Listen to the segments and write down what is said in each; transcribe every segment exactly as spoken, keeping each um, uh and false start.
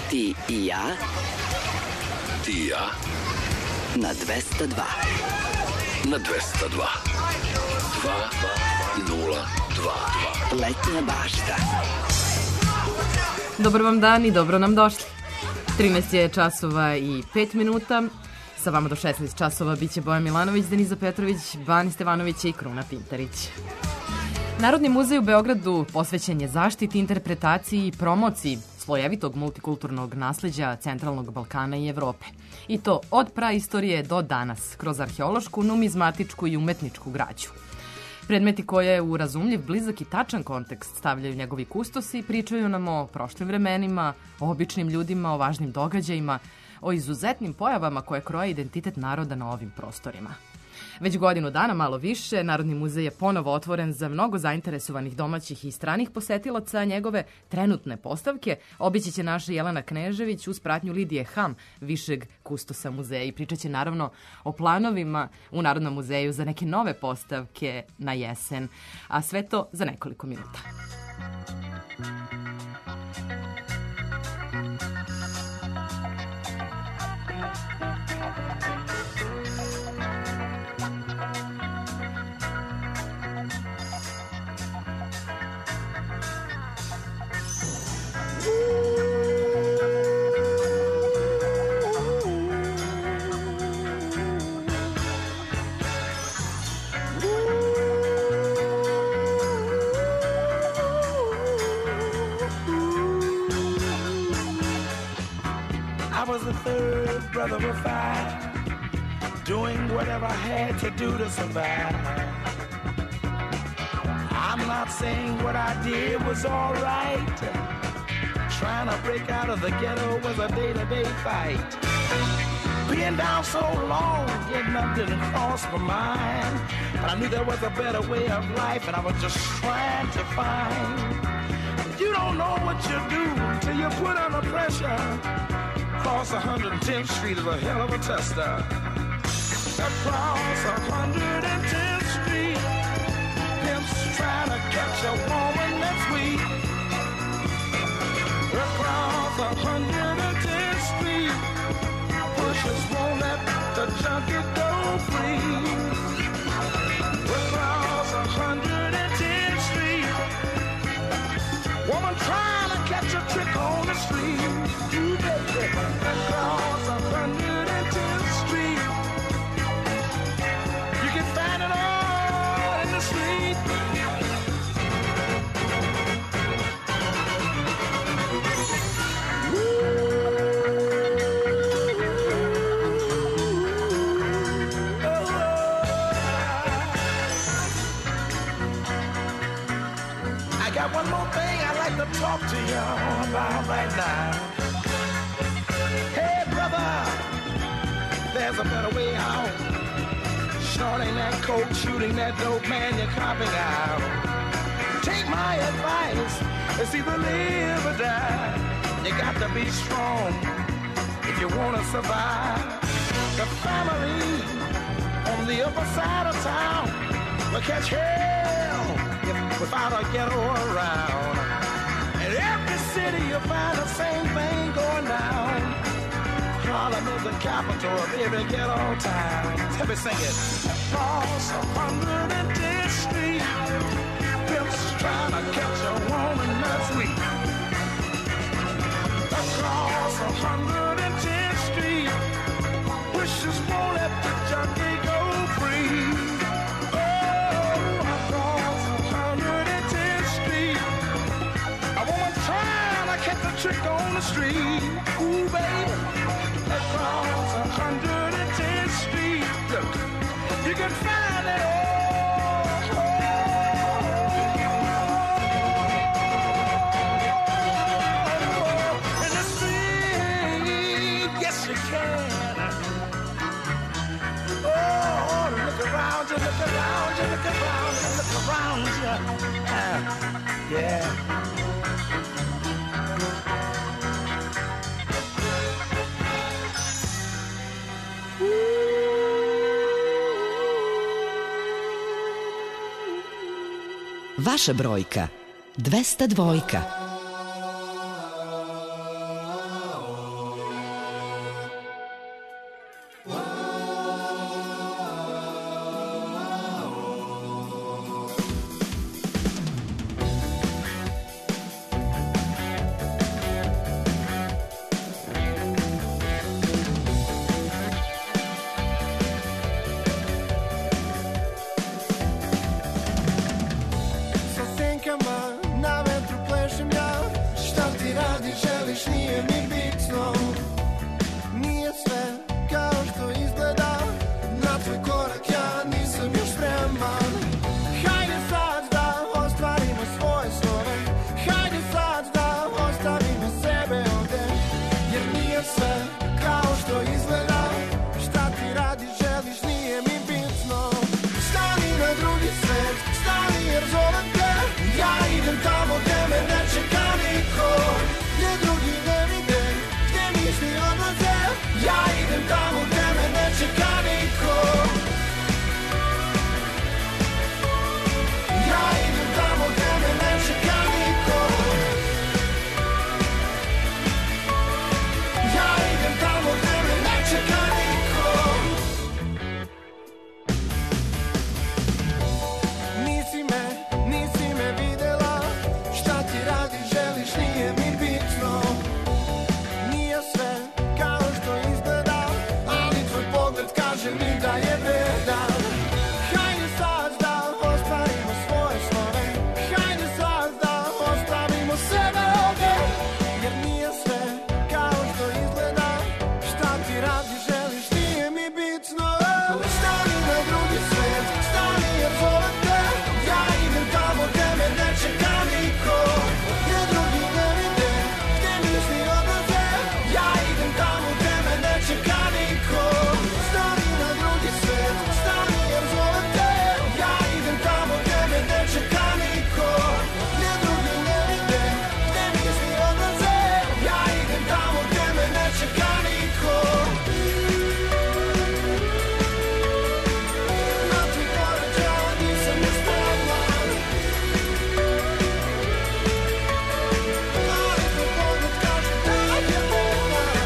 Ti i ja. Ti i ja. Na dvesta dva. Na dvesta dva. Dva nula dva. Letnja bašta. Dobar vam dan i dobro nam došli. trinaest je časova i pet minuta. Sa vama do šesnaest časova biće Bojan Milanović, Denisa Petrović, Bani Stevanović i Kruna Pintarić. Narodni muzej u Beogradu posvećen je zaštiti, interpretaciji i promociji slojevitog multikulturnog nasleđa Centralnog Balkana i Evrope. I to od praistorije do danas, kroz arheološku, numizmatičku i umetničku građu. Predmeti koje u razumljiv, blizak i tačan kontekst stavljaju njegovi kustosi pričaju nam o prošlim vremenima, o običnim ljudima, o važnim događajima, o izuzetnim pojavama koje kroje identitet naroda na ovim prostorima. Već godinu dana, malo više, Narodni muzej je ponovo otvoren za mnogo zainteresovanih domaćih i stranih posetilaca. Njegove trenutne postavke obići će naša Jelena Knežević uz pratnju Lidije Ham, višeg kustosa muzeja, i pričat će naravno o planovima u Narodnom muzeju za neke nove postavke na jesen, a sve to za nekoliko minuta. Brother of five, doing whatever I had to do to survive. I'm not saying what I did was all right. Trying to break out of the ghetto was a day-to-day fight. Being down so long, getting up didn't cross my mind. But I knew there was a better way of life, and I was just trying to find. You don't know what you do till you put under pressure. Across one hundred tenth Street is a hell of a tester. Across one hundred tenth Street, pimps trying to catch a woman that's weak. Across one hundred tenth Street, pushers won't let the junkie go free. Across one hundred tenth Street, woman trying to catch a trick on the street. Across one hundred tenth Street, you can find it all in the street. I got one more thing I'd like to talk to you about right now. There's a better way out. Shorting that coke, shooting that dope, man, you're copping out. Take my advice, it's either live or die. You got to be strong if you want to survive. The family on the upper side of town will catch hell if, without a ghetto around. In every city you'll find the same thing going down. Harlem is the capital of every ghetto town. Let me sing it. Across one hundred tenth Street, pimps trying to catch a woman that's weak. Across one hundred tenth Street, wishes won't let the junkie go free. Oh, across one hundred tenth Street, a woman trying to catch a trick on the street. Ooh, baby. Across one hundred tenth Street, look, you can find it all. In the street, yes you can. Oh, look around you, look around you, look around you, look around you. Uh, yeah. Vaša brojka dvesta dva. rukama, na vetru plešem ja. Šta ti radi, želiš, nije mi bitno. Nije sve kao što izgleda. Na tvoj korak ja nisam još spreman. Hajde sad da ostvarimo svoje snove. Hajde sad da ostavimo sebe ovde. Jer nije sve kao što izgleda. Šta ti radi, želiš, nije mi bitno. Stani na drugi svet, stani jer zovem te. Ja idem tamo gde me ne čeka niko. Gde drugi ne vide, gde misli odlaze. Ja idem tamo gde me ne čeka niko. Ja idem tamo gde me ne čeka niko. Ja idem tamo gde me ne čeka niko. Nisi me, nisi me videla. Šta ti radi, želiš, nije mi bitno. Nije sve kao što izgleda. Ali tvoj pogled kaže mi da je vredan. Hajde sad da ostvarimo svoje snove. Hajde sad da ostavimo sebe ovde. Jer nije sve kao što izgleda. Šta ti radi, želiš, nije mi bitno. Stani na drugi svet, stani jer zovem te. Ja idem tamo gde me ne čeka niko. Gde drugi ne vide, gde misli odlaze. Ja idem tamo gde me ne čeka niko. Stani na drugi svet, stani jer zovem te. Ja idem tamo gde me ne čeka niko. Gde drugi ne vide, gde misli odlaze. Ja idem tamo gde me ne čeka niko. Na tvoj korak ja nisam još spreman. Ali tvoj pogled kaže da je vredan.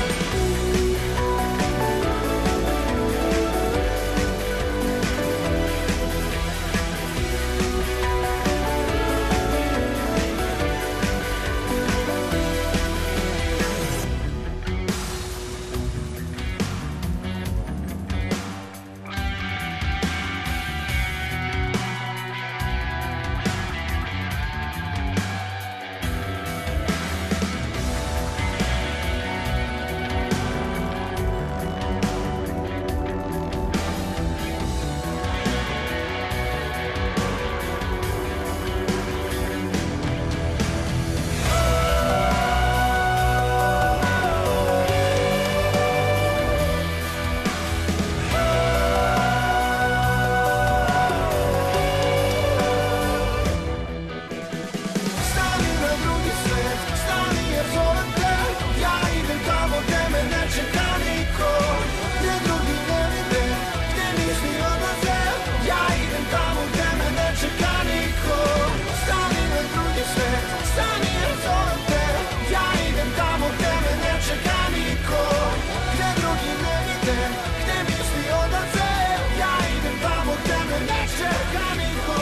Stani na drugi svet, stani jer zovem te. Ja idem tamo gde me ne čeka niko. Gde drugi ne vide, gde misli odlaze. Ja idem tamo gde me ne čeka niko. Stani na drugi svet, stani jer zovem te. Ja idem tamo gde me ne čeka niko. Gde drugi ne vide, gde misli odlaze. Ja idem tamo gde me ne čeka niko.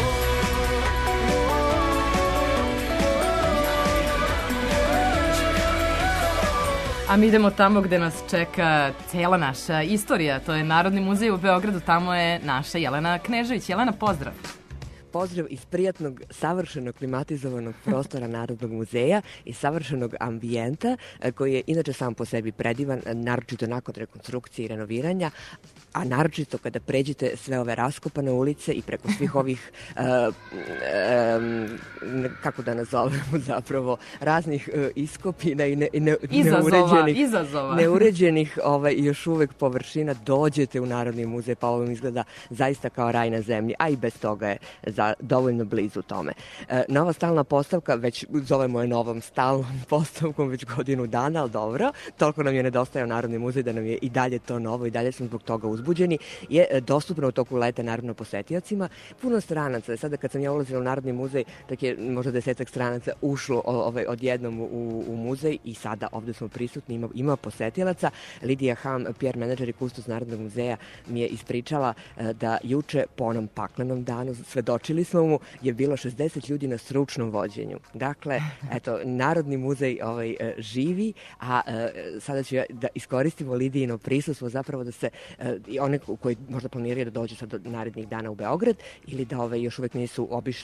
A mi idemo tamo gde nas čeka cela naša istorija. To je Narodni muzej u Beogradu, tamo je naša Jelena Knežević. Jelena, pozdrav. Pozdrav iz prijatnog, savršeno klimatizovanog prostora Narodnog muzeja i savršenog ambijenta, e, koji je inače sam po sebi predivan, naročito nakon rekonstrukcije i renoviranja, a naročito kada pređete sve ove raskopane ulice i preko svih ovih, e, e, kako da nazovemo zapravo, raznih e, iskopina i, ne, i ne, Izazova, neuređenih, izazova. neuređenih ovaj, još uvek površina, dođete u Narodni muzej, pa ovo izgleda zaista kao raj na zemlji, a i bez toga je za dovoljno blizu tome. E, nova stalna postavka, već zovemo je novom stalnom postavkom već godinu dana, ali dobro, toliko nam je nedostajao Narodni muzej da nam je i dalje to novo i dalje smo zbog toga uzbuđeni, je e, dostupno u toku leta naravno posetiocima. Puno stranaca, sada kad sam ja ulazila u Narodni muzej, tak je možda desetak stranaca ušlo o, ovaj, odjednom u, u muzej i sada ovde smo prisutni, ima, ima posetilaca. Lidija Ham, P R menadžer i kustos Narodnog muzeja, mi je ispričala e, da juče po onom paklenom danu svedočili smo mu, je bilo šezdeset ljudi na stručnom vođenju. Dakle, eto, Narodni muzej ovaj, živi, a sada ću ja da iskoristimo Lidijino prisustvo zapravo da se i one koji možda planiraju da dođu sad do narednih dana u Beograd ili da ovaj, još uvek nisu obišli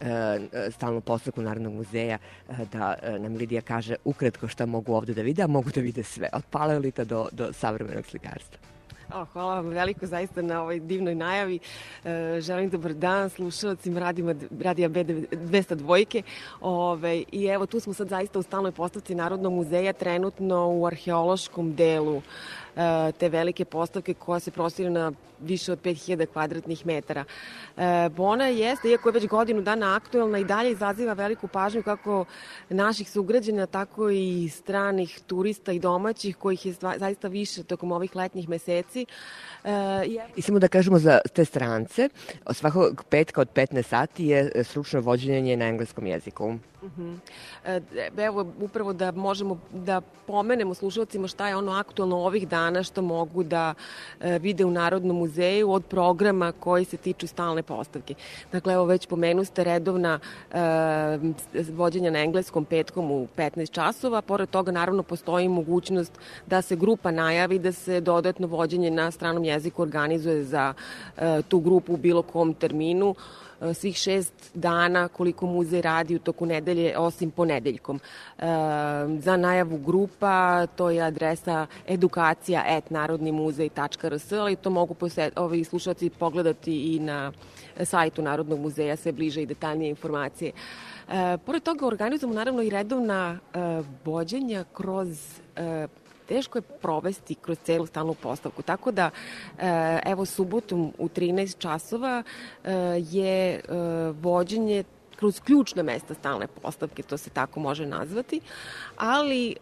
stalnu postavku Narodnog muzeja, da nam Lidija kaže ukratko šta mogu ovde da vide, a mogu da vide sve, od paleolita do, do savremenog slikarstva. O, hvala vam veliko zaista na ovoj divnoj najavi. E, želim dobar dan slušalcima radima, radija B dvesta dva. Ove, I evo tu smo sad zaista u stalnoj postavci Narodnog muzeja, trenutno u arheološkom delu e, te velike postavke koja se prostire na više od pet hiljada kvadratnih metara. E, Bona jeste, iako je već godinu dana aktuelna, i dalje izaziva veliku pažnju kako naših sugrađana, tako i stranih turista i domaćih, kojih je zaista više tokom ovih letnjih meseci. E, je... I samo da kažemo za te strance, svakog petka od petnaest sati je stručno vođenje na engleskom jeziku. Uh-huh. Evo, upravo da možemo da pomenemo slušalcima šta je ono aktualno ovih dana, što mogu da vide u Narodnom muzeju od programa koji se tiču stalne postavke. Dakle, evo već pomenu ste redovna uh, vođenja na engleskom petkom u petnaest časova. Pored toga, naravno, postoji mogućnost da se grupa najavi, da se dodatno vođenje na stranom jeziku organizuje za uh, tu grupu u bilo kom terminu svih šest dana koliko muzej radi u toku nedelje, osim ponedeljkom. E, za najavu grupa to je adresa edukacija et narodni muzej tačka rs, ali to mogu posjet, ovi slušalci pogledati i na sajtu Narodnog muzeja, sve bliže i detaljnije informacije. E, pored toga organizujemo naravno i redovna e, vođenja kroz e, teško je provesti kroz celu stalnu postavku. Tako da, evo, subotom u trinaest časova je vođenje kroz ključna mesta stalne postavke, to se tako može nazvati, ali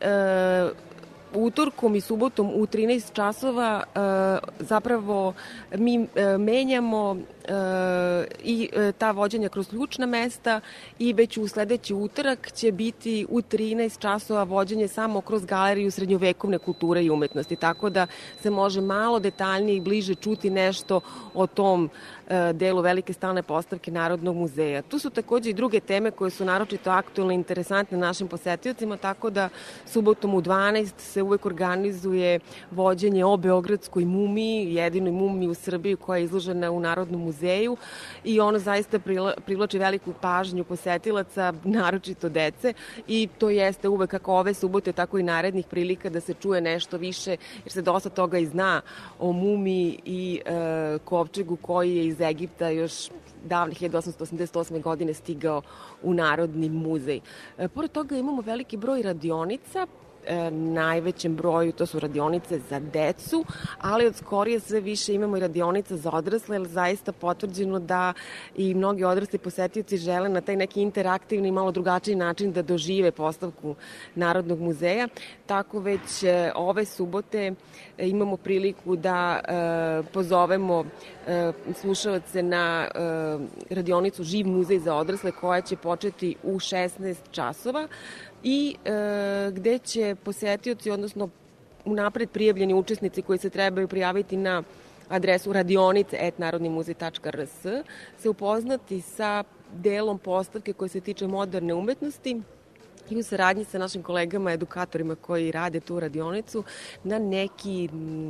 utorkom i subotom u trinaest časova zapravo mi menjamo i ta vođenja kroz ključna mesta i već u sledeći utorak će biti u trinaest časova vođenje samo kroz galeriju srednjovekovne kulture i umetnosti, tako da se može malo detaljnije i bliže čuti nešto o tom delu velike stalne postavke Narodnog muzeja. Tu su takođe i druge teme koje su naročito aktualne i interesantne našim posetiocima, tako da subotom u dvanaest se uvek organizuje vođenje o beogradskoj mumiji, jedinoj mumiji u Srbiji koja je izložena u Narodnom muzeju, i ono zaista privlači veliku pažnju posetilaca, naročito dece, i to jeste uvek kako ove subote, tako i narednih prilika da se čuje nešto više, jer se dosta toga i zna o mumiji i e, kovčegu koji je iz Egipta još davne hiljadu osamsto osamdeset osme. godine stigao u Narodni muzej. E, pored toga imamo veliki broj radionica, E, najvećem broju to su radionice za decu, ali od skorije sve više imamo i radionica za odrasle, jer zaista potvrđeno da i mnogi odrasli posetioci žele na taj neki interaktivni i malo drugačiji način da dožive postavku Narodnog muzeja. Tako već e, ove subote e, imamo priliku da e, pozovemo e, slušalce na e, radionicu Živ muzej za odrasle, koja će početi u šesnaest časova. I e, gde će posetioci, odnosno unapred prijavljeni učesnici koji se trebaju prijaviti na adresu radionice et narodni muzej tačka rs, se upoznati sa delom postavke koji se tiče moderne umetnosti i u saradnji sa našim kolegama, edukatorima koji rade tu radionicu, na neki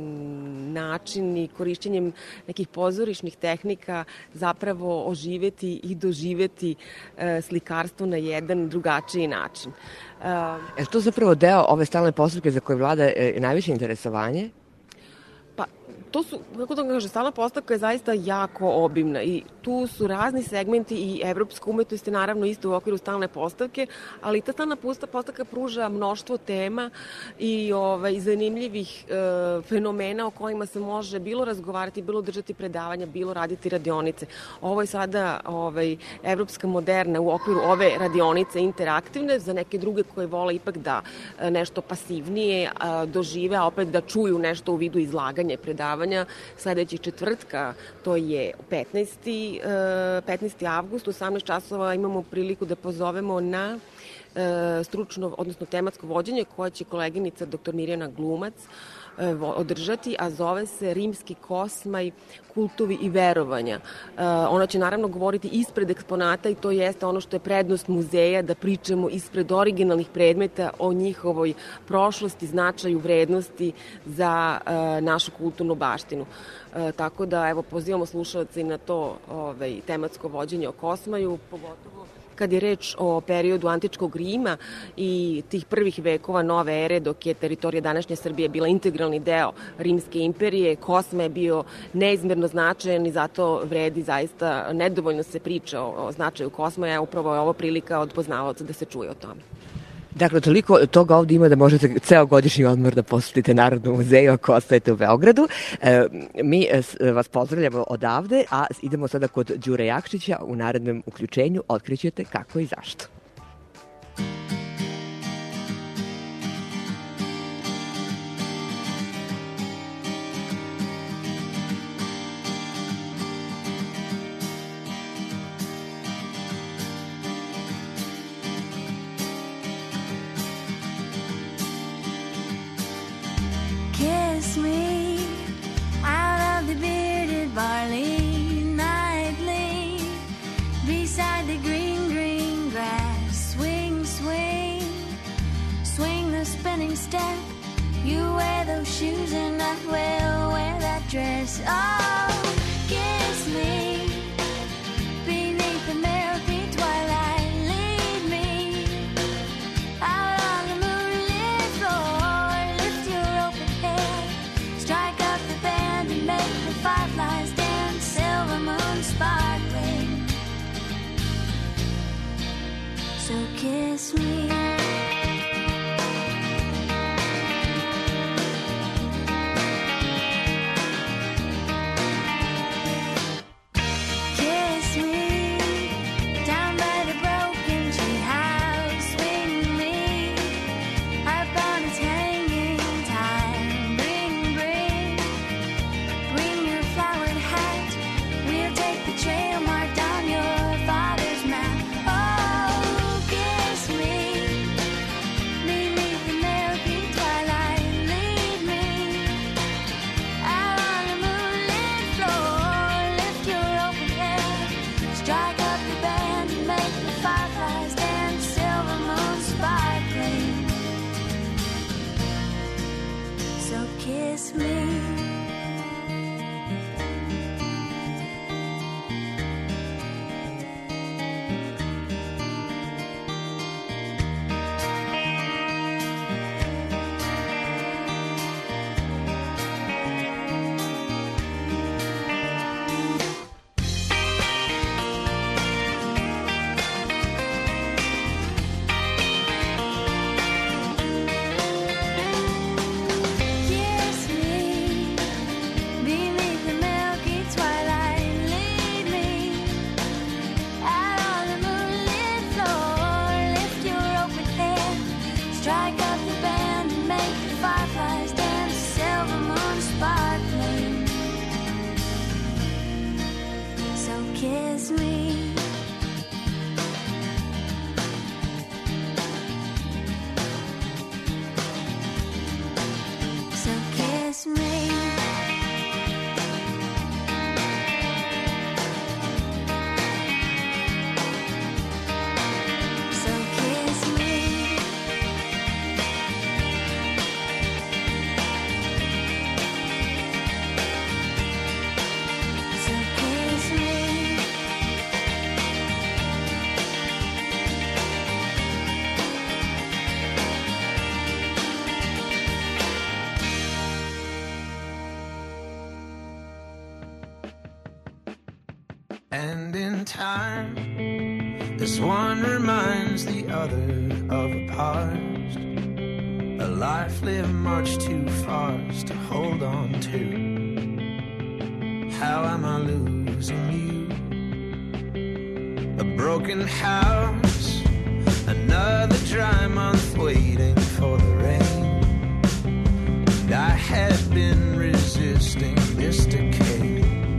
način i korišćenjem nekih pozorišnih tehnika zapravo oživeti i doživeti e, slikarstvo na jedan drugačiji način. E, Je to zapravo deo ove stalne postavke za koje vlada e, najviše interesovanje? Pa, to su, kako da kaže, stalna postavka je zaista jako obimna i tu su razni segmenti i evropska umetnost je naravno isto u okviru stalne postavke, ali ta stalna postavka pruža mnoštvo tema i ovaj, zanimljivih e, fenomena o kojima se može bilo razgovarati, bilo držati predavanja, bilo raditi radionice. Ovo je sada ovaj, evropska moderna u okviru ove radionice interaktivne, za neke druge koje vole ipak da nešto pasivnije a, dožive, a opet da čuju nešto u vidu izlaganja i predavanja. Sledećih četvrtka, to je petnaesti avgust, u osamnaest časova imamo priliku da pozovemo na stručno, odnosno tematsko vođenje koje će koleginica doktor Mirjana Glumac održati, a zove se Rimski kosmaj, kultovi i verovanja. Ona će naravno govoriti ispred eksponata i to jeste ono što je prednost muzeja, da pričamo ispred originalnih predmeta o njihovoj prošlosti, značaju, vrednosti za našu kulturnu baštinu. Tako da, evo, pozivamo slušalce i na to ovaj, tematsko vođenje o Kosmaju, pogotovo kad je reč o periodu antičkog Rima i tih prvih vekova nove ere, dok je teritorija današnje Srbije bila integralni deo Rimske imperije, Kosma je bio neizmerno značajan i zato vredi zaista, nedovoljno se priča o, o značaju Kosmaja, upravo je ovo prilika od poznavaoca da se čuje o tome. Dakle, toliko toga ovdje ima da možete ceo godišnji odmor da posjetite Narodnom muzeju ako ostajete u Beogradu. E, mi vas pozdravljamo odavde, a idemo sada kod Đure Jakšića. U narednom uključenju otkrićete kako i zašto. Kiss me out of the bearded barley nightly, beside the green, green grass. Swing, swing, swing the spinning step. You wear those shoes and I will wear that dress. Oh, kiss me beneath the milky twilight. Lead me out on the moonlit floor. Lift your open head, strike up the band and make the fireflies dance. Silver moon sparkling, so kiss me. Kiss me down by the broken treehouse. Swing me up on its hanging time. Bring, bring, bring your flowered hat. We'll take the trail marked on your father's map. Oh, kiss me beneath the milky twilight. Lead me out on the moonlit floor. Lift your open head, strike up the band and make the fireflies dance. Silver moon sparkling, so kiss me. Kiss me beneath the milky twilight. Lead me out on the moonlit floor. Lift your open head, strike up the band and make the fireflies dance. Silver moon sparkling, so kiss me. So kiss me. So kiss me. So kiss me. And in time, as one reminds the other of a past, a life lived much too fast to hold on to. How am I losing you? A broken house, another dry month waiting for the rain. And I had been resisting this decay.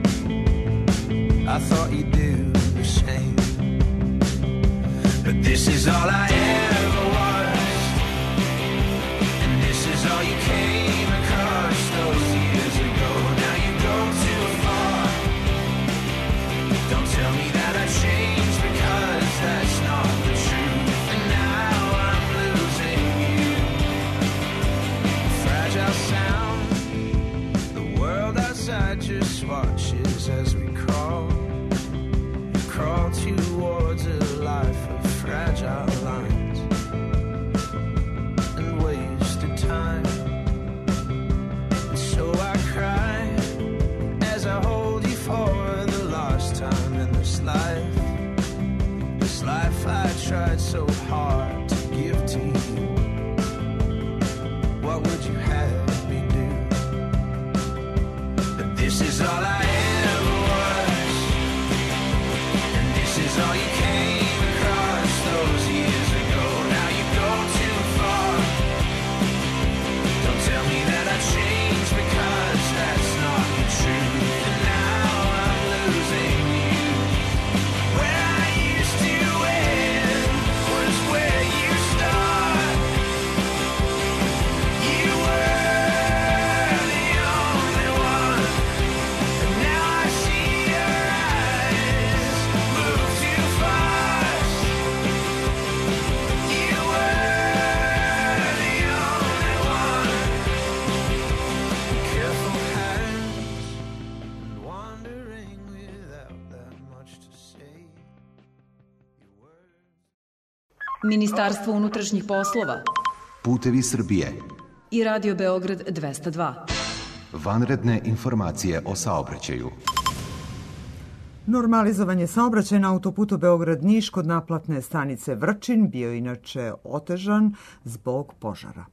I thought you'd do the same, but this is all I ever was, and this is all you came across. I tried so hard to give to you, what would you have me do? But this is all I ever was, and this is all you came across those years ago. Now you go too far. Don't tell me that I changed, because that's not the truth. And now I'm losing you. Where I used to end was where you start. You were the only one, and now I see your eyes move too fast. You were the only one. Careful hands and wandering without that much to say. Your words. Ministarstvo unutrašnjih poslova Putevi Srbije. i Radio Beograd dvesta dva. Vanredne informacije o saobraćaju. Normalizovanje saobraćaja na autoputu Beograd-Niš kod naplatne stanice Vrčin bio je inače otežan zbog požara.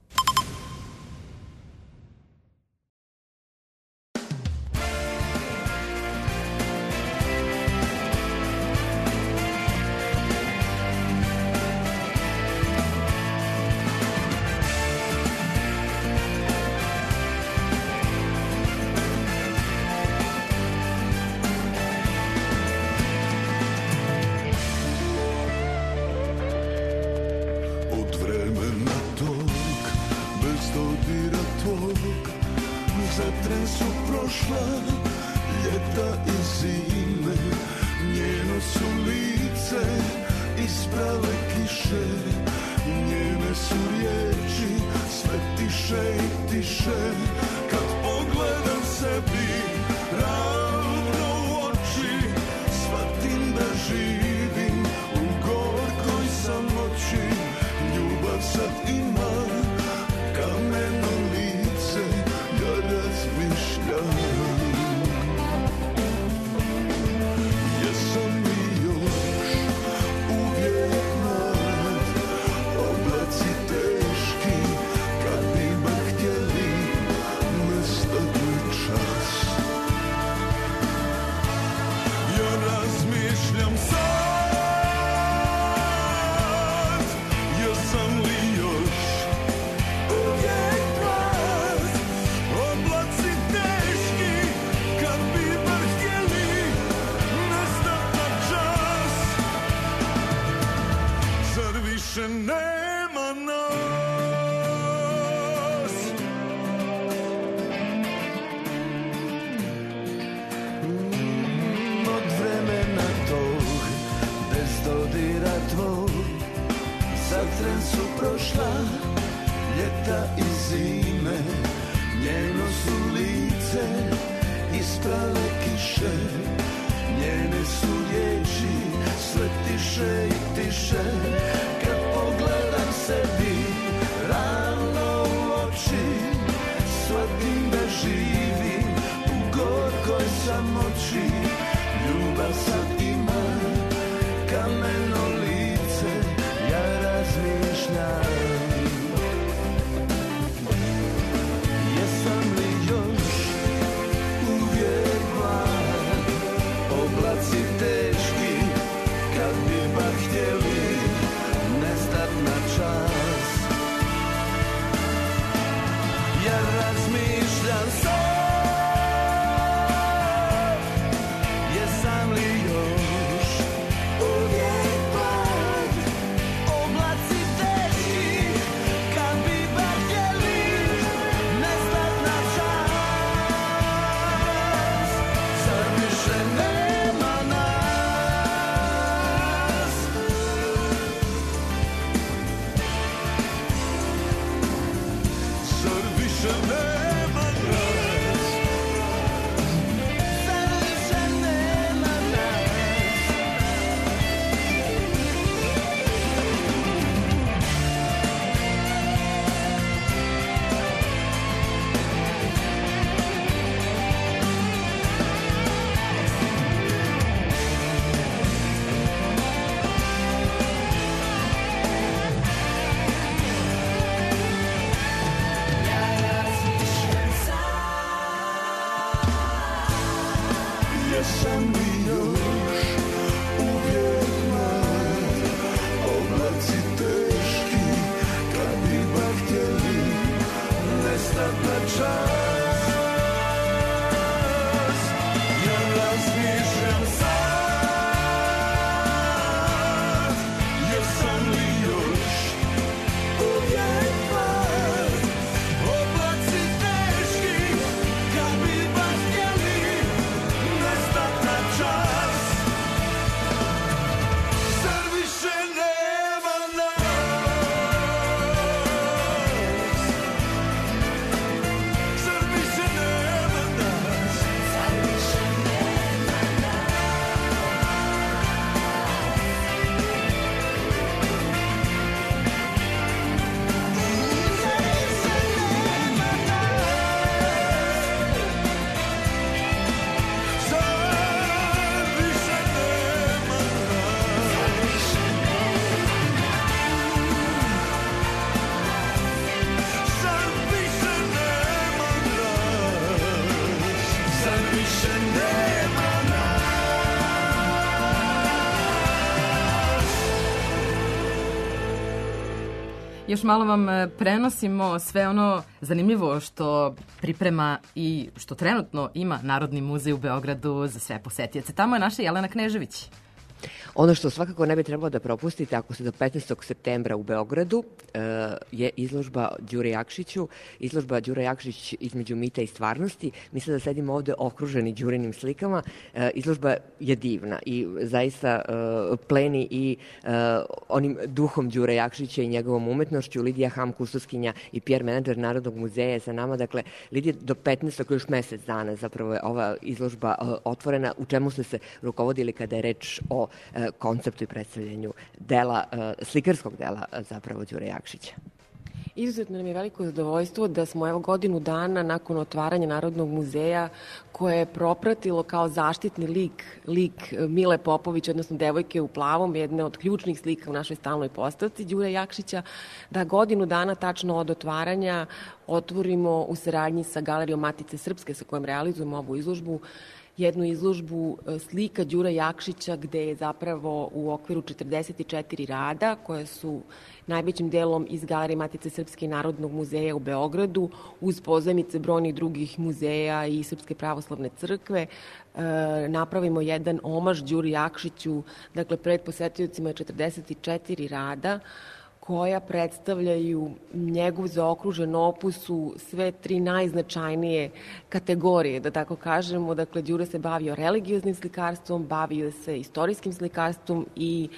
Od vremena tog, bez dodira tvog, za tren su prošla ljeta i zime. Njeno su lice isprale kiše, njene su riječi sve tiše i tiše. Kad pogledam sebi ravno u oči, shvatim da živim u gorkoj samoći. Ljubav sad ima kameno lice, ja razmišljam. Jesam li još uvijek mlad, oblaci teški, kad bi bar htjeli nestat na čas. Ja razmišljam sad, jesam li još uvijek mlad, oblaci teški, kad bi bar htjeli nestat na čas. Zar više nema nas? Od vremena tog, bez dodira tvog, za tren su prošla ljeta i zime. Njeno su lice isprale kiše, njene su riječi sve tiše i tiše. Kad pogledam sebi ravno u oči, shvatim da živim u gorkoj samoći. Ljubav sad ima kameno lice, ja razmišljam. Jesam li još uvijek mlad, oblaci teški, kad bi bar htjeli nestat na čas. Još malo vam e, prenosimo sve ono zanimljivo što priprema i što trenutno ima Narodni muzej u Beogradu za sve posetioce. Tamo je naša Jelena Knežević. Ono što svakako ne bi trebalo da propustite ako ste do petnaestog septembra u Beogradu e, je izložba Đure Jakšiću. Izložba Đure Jakšić između mita i stvarnosti. Mi sada sedimo ovde okruženi Đurinim slikama. E, izložba je divna i zaista e, pleni i e, onim duhom Đure Jakšića i njegovom umetnošću. Lidija Ham, kustoskinja i P R menadžer Narodnog muzeja je sa nama. Dakle, Lidija, do petnaestog još mesec dana zapravo je ova izložba e, otvorena. U čemu ste se rukovodili kada je reč o konceptu i predstavljanju dela, slikarskog dela zapravo Đure Jakšića? Izuzetno nam je veliko zadovoljstvo da smo evo godinu dana nakon otvaranja Narodnog muzeja koje je propratilo kao zaštitni lik, lik Mile Popović, odnosno devojke u plavom, jedne od ključnih slika u našoj stalnoj postavci Đure Jakšića, da godinu dana tačno od otvaranja otvorimo u saradnji sa Galerijom Matice Srpske sa kojom realizujemo ovu izložbu jednu izložbu slika Đure Jakšića gde je zapravo u okviru četrdeset četiri rada koje su najvećim delom iz Galerije Matice Srpske i Narodnog muzeja u Beogradu uz pozajmice brojnih drugih muzeja i Srpske pravoslavne crkve napravimo jedan omaž Đuri Jakšiću. Dakle, pred posetiocima je četrdeset četiri rada koja predstavljaju njegov zaokružen opus u sve tri najznačajnije kategorije, da tako kažemo. Dakle, Đure se bavio religioznim slikarstvom, bavio se istorijskim slikarstvom i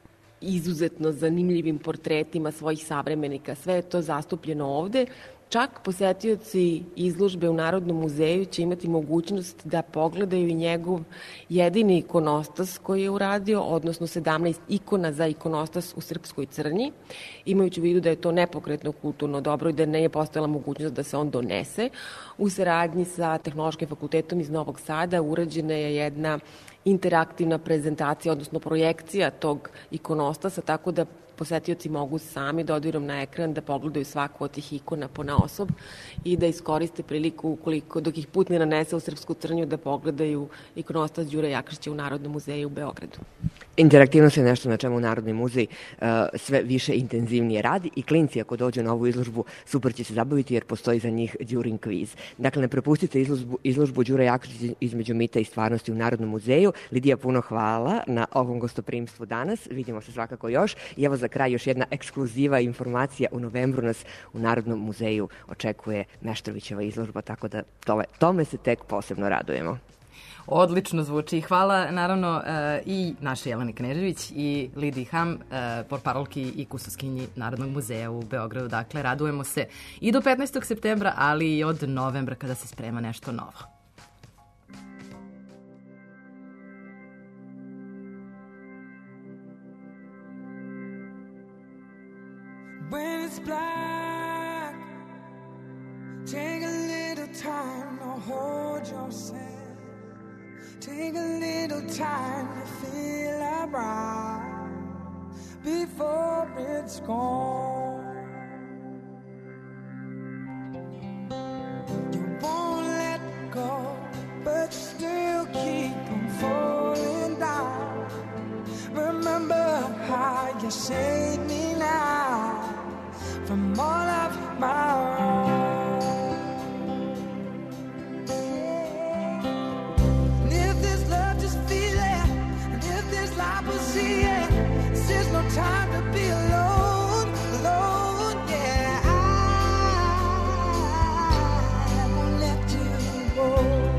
izuzetno zanimljivim portretima svojih savremenika. Sve je to zastupljeno ovde. Čak posetioci izložbe u Narodnom muzeju će imati mogućnost da pogledaju i njegov jedini ikonostas koji je uradio, odnosno sedamnaest ikona za ikonostas u srpskoj crnji, imajući u vidu da je to nepokretno kulturno dobro i da nije postojala mogućnost da se on donese. U saradnji sa Tehnološkim fakultetom iz Novog Sada urađena je jedna interaktivna prezentacija, odnosno projekcija tog ikonostasa, tako da posetioci mogu sami dodirom na ekran da pogledaju svaku od tih ikona ponaosob i da iskoriste priliku ukoliko dok ih put ne nanese u srpsku crnju da pogledaju ikonostas Đure Jakšića u Narodnom muzeju u Beogradu. Interaktivnost je nešto na čemu Narodni muzej uh, sve više intenzivnije radi i klinci ako dođu na ovu izložbu super će se zabaviti jer postoji za njih Đurin kviz. Dakle, ne propustite izložbu, izložbu Đure Jakšića između mita i stvarnosti u Narodnom muzeju. Lidija, puno hvala na ovom gostoprimstvu danas. Vidimo se svakako još. I evo za kraj još jedna ekskluziva informacija. U novembru nas u Narodnom muzeju očekuje Meštrovićeva izložba, tako da tome, tome se tek posebno radujemo. Odlično zvuči. Hvala naravno i naše Jeleni Knežević i Lidiji Ham, portparolki i kustoskinji Narodnog muzeja u Beogradu. Dakle, radujemo se i do petnaestog septembra, ali i od novembra kada se sprema nešto novo. When it's black, take a little time to hold yourself. Take a little time to feel alright before it's gone. You won't let go, but still keep on falling down. Remember how you saved me now from all of my own. There's no time to be alone, alone, yeah. I won't let you go.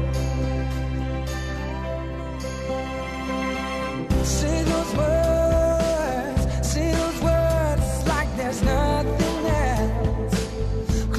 Say those words, say those words like there's nothing else.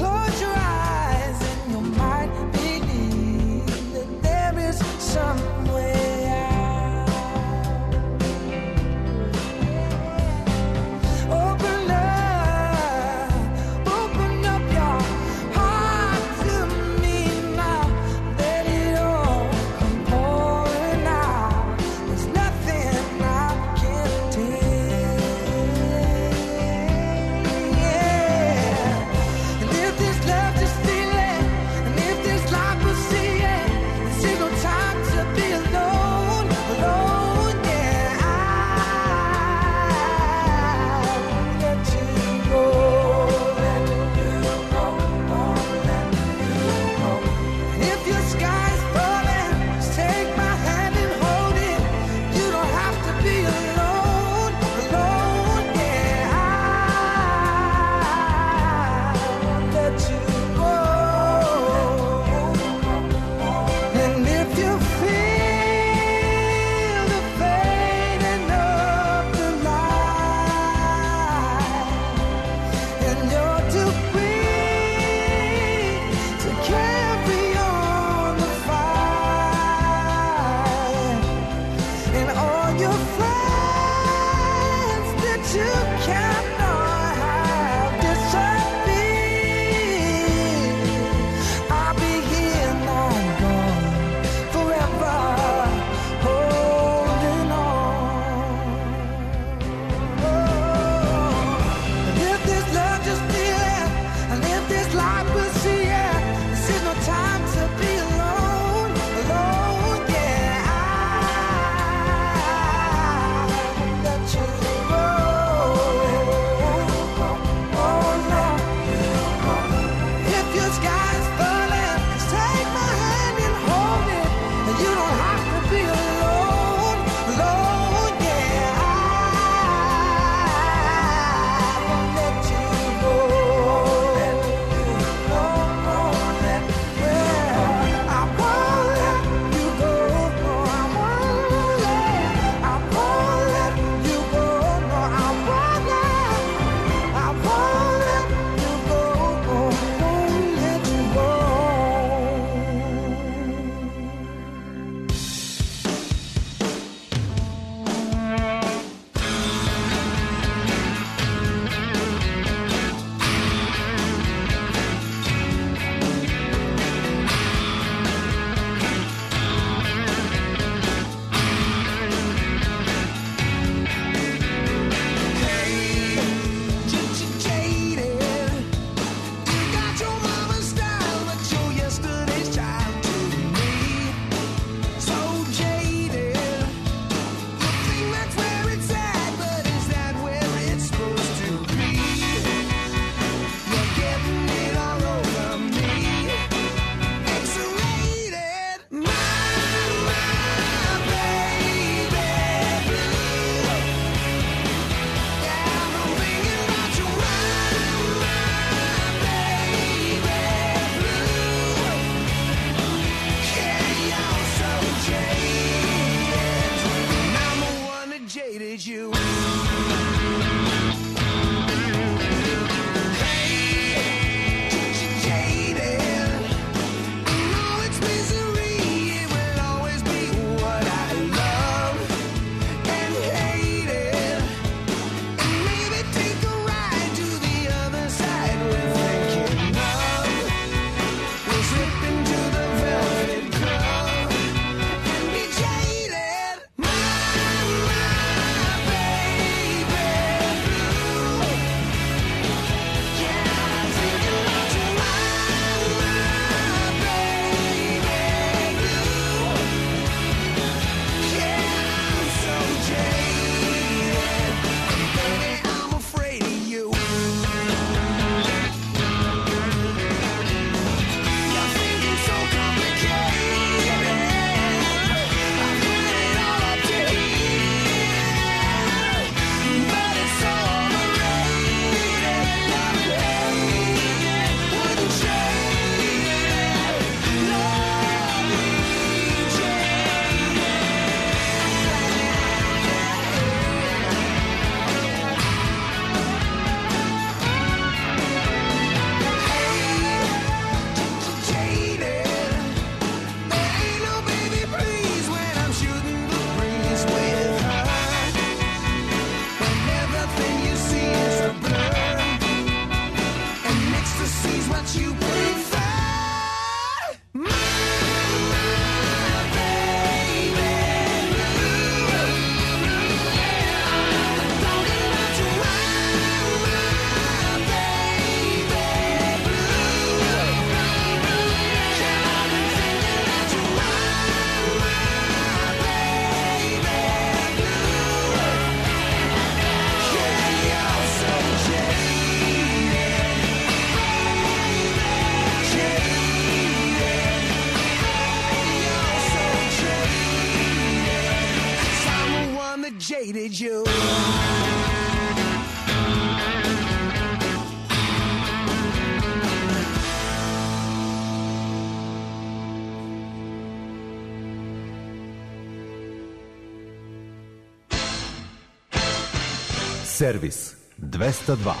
Servis dvesta dva.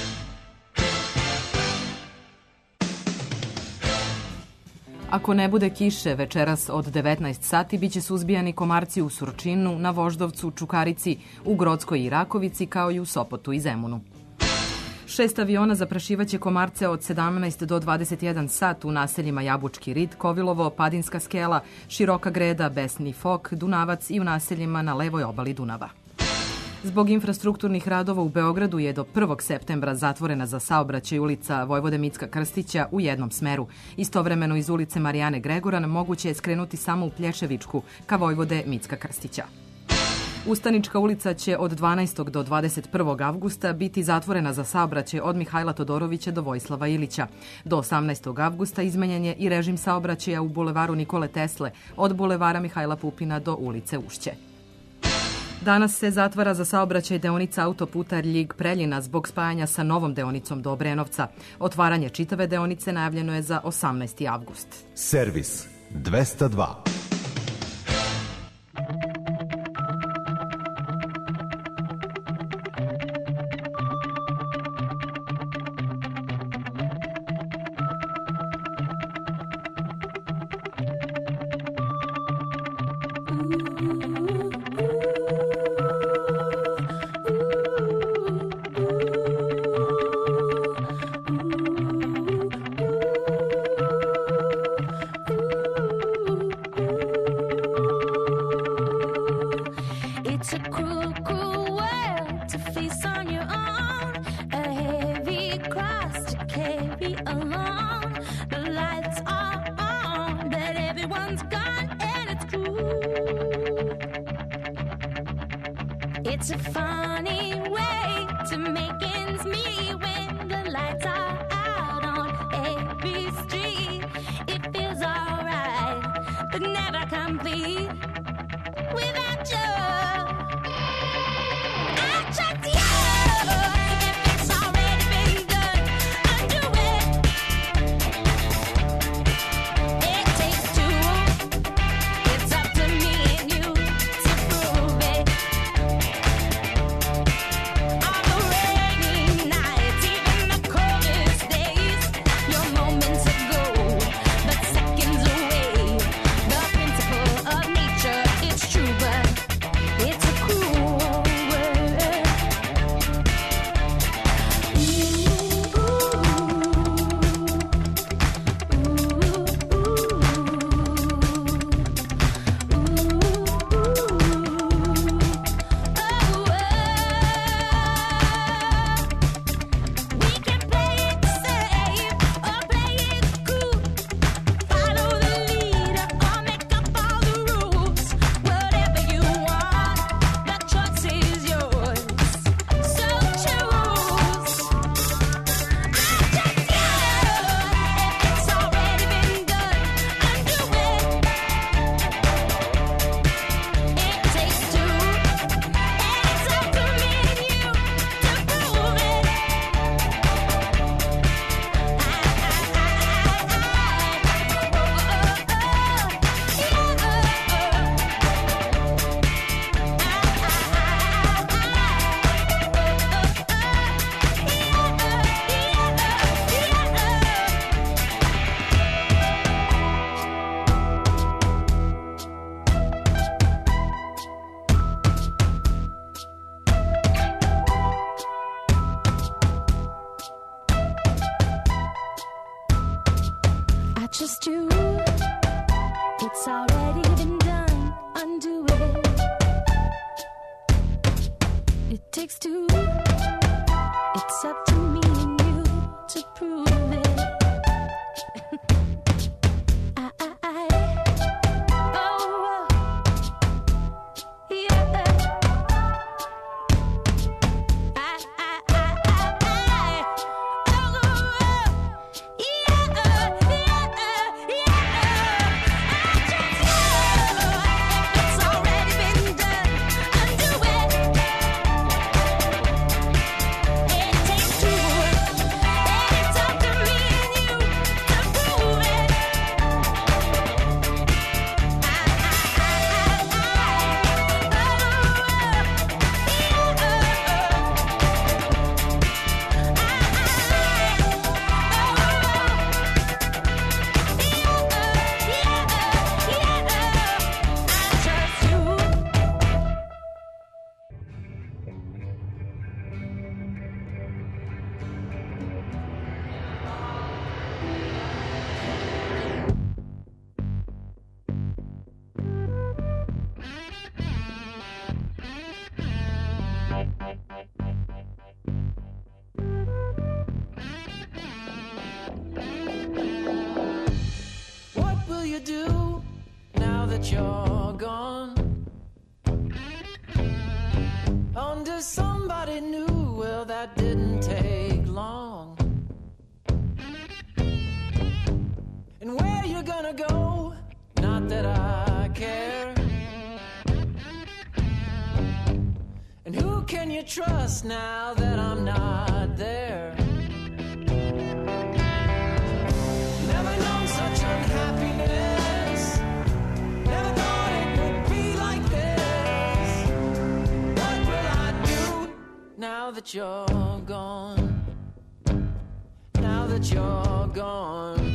Ako ne bude kiše, večeras od devetnaest sati biće suzbijani komarci u Surčinu, na Voždovcu, Čukarici, u Grockoj i Rakovici, kao i u Sopotu i Zemunu. Šest aviona zaprašivaće komarce od sedamnaest do dvadeset jedan sat u naseljima Jabučki rit, Kovilovo, Padinska skela, Široka greda, Besni fok, Dunavac i u naseljima na levoj obali Dunava. Zbog infrastrukturnih radova u Beogradu je do prvog septembra zatvorena za saobraćaj ulica Vojvode Micka Krstića u jednom smeru. Istovremeno iz ulice Marijane Gregoran moguće je skrenuti samo u Plješevičku ka Vojvode Micka Krstića. Ustanička ulica će od dvanaestog do dvadeset prvog avgusta biti zatvorena za saobraćaj od Mihajla Todorovića do Vojislava Ilića. Do osamnaestog avgusta izmenjen je i režim saobraćaja u bulevaru Nikole Tesle od bulevara Mihajla Pupina do ulice Ušće. Danas se zatvara za saobraćaj deonica autoputa Ljig-Preljina zbog spajanja sa novom deonicom do Obrenovca. Otvaranje čitave deonice najavljeno je za osamnaesti avgust. Servis dvesta dva. It's a funny way to make ends meet when the lights are out on every street. It feels alright, but never complete without you. I trust you. If it's already been done, undo it. It takes two. It's up to me and you to prove it. On the rainy nights, even the coldest days, your moments ago, but seconds away. The principle of nature, it's true, but it's a cruel world. We can play it safe or play it cool. Follow the leader or make up all the rules. Whatever you want, the choice is yours. So choose. I trust you. If it's already been done, undo it. It takes two, and it's up to me and you to prove it. I trust you. It's already been done. Undo it. It takes two. It's up to me and you to prove it. I, I, I. Oh, yeah. I, I, I, I, I. Oh, yeah, yeah, yeah. I trust you. If it's already been done, undo it. you're gone. Under somebody new, well, that didn't take long. And where you gonna go? Not that I care. And who can you trust now that I'm not there? Never known such unhappiness. Never thought it would be like this. What will I do now that you're gone? Now that you're gone.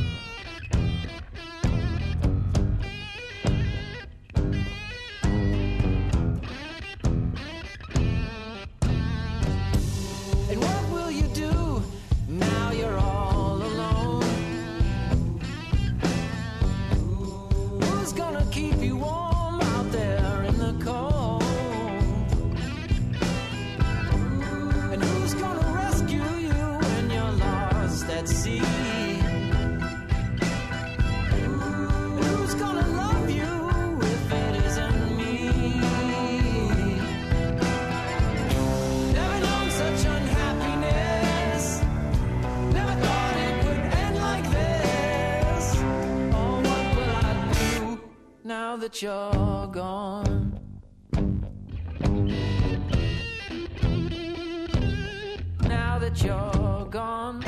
And what will you do now you're all alone? Who's gonna keep you warm out there in the cold? And who's gonna rescue you when you're lost at sea? And who's gonna love you if it isn't me? Never known such unhappiness. Never thought it would end like this. Oh, what will I do now that you're gone? Now that you're gone.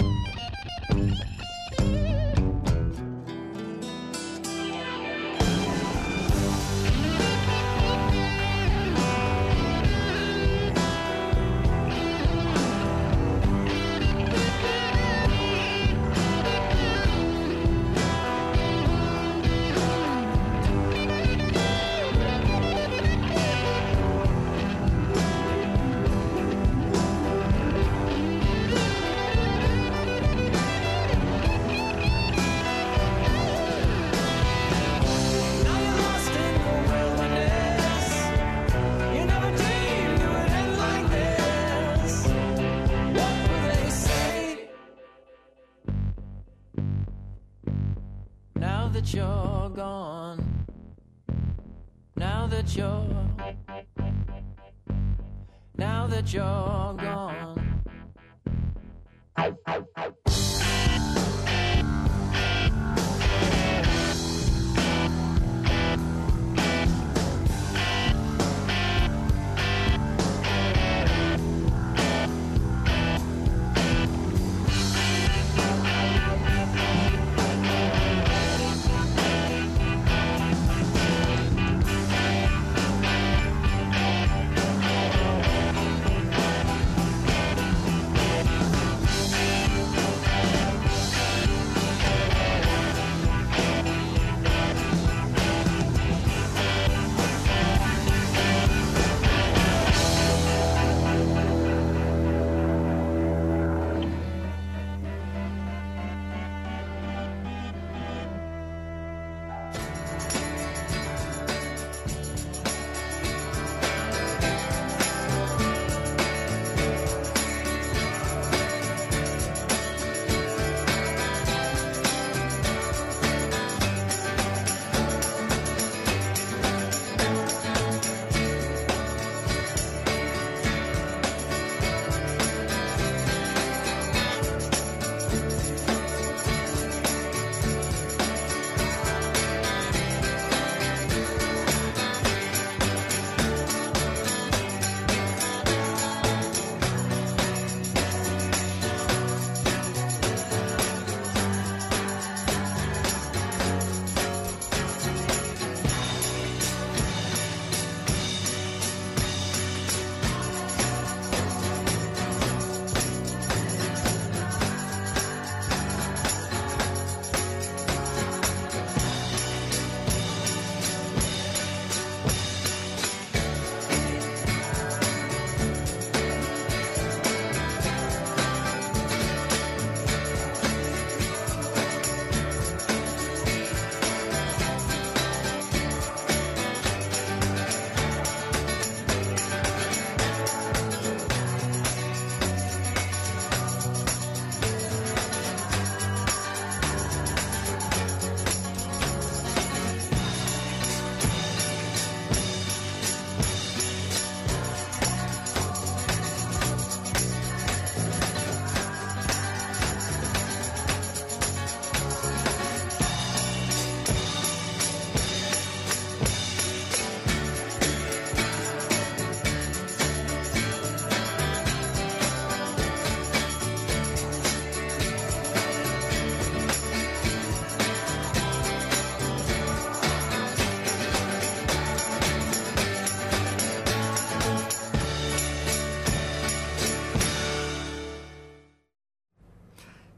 Now you're lost in the wilderness. You never dreamed it would end like this. What will they say now that you're gone? Now that you're Now that you're gone.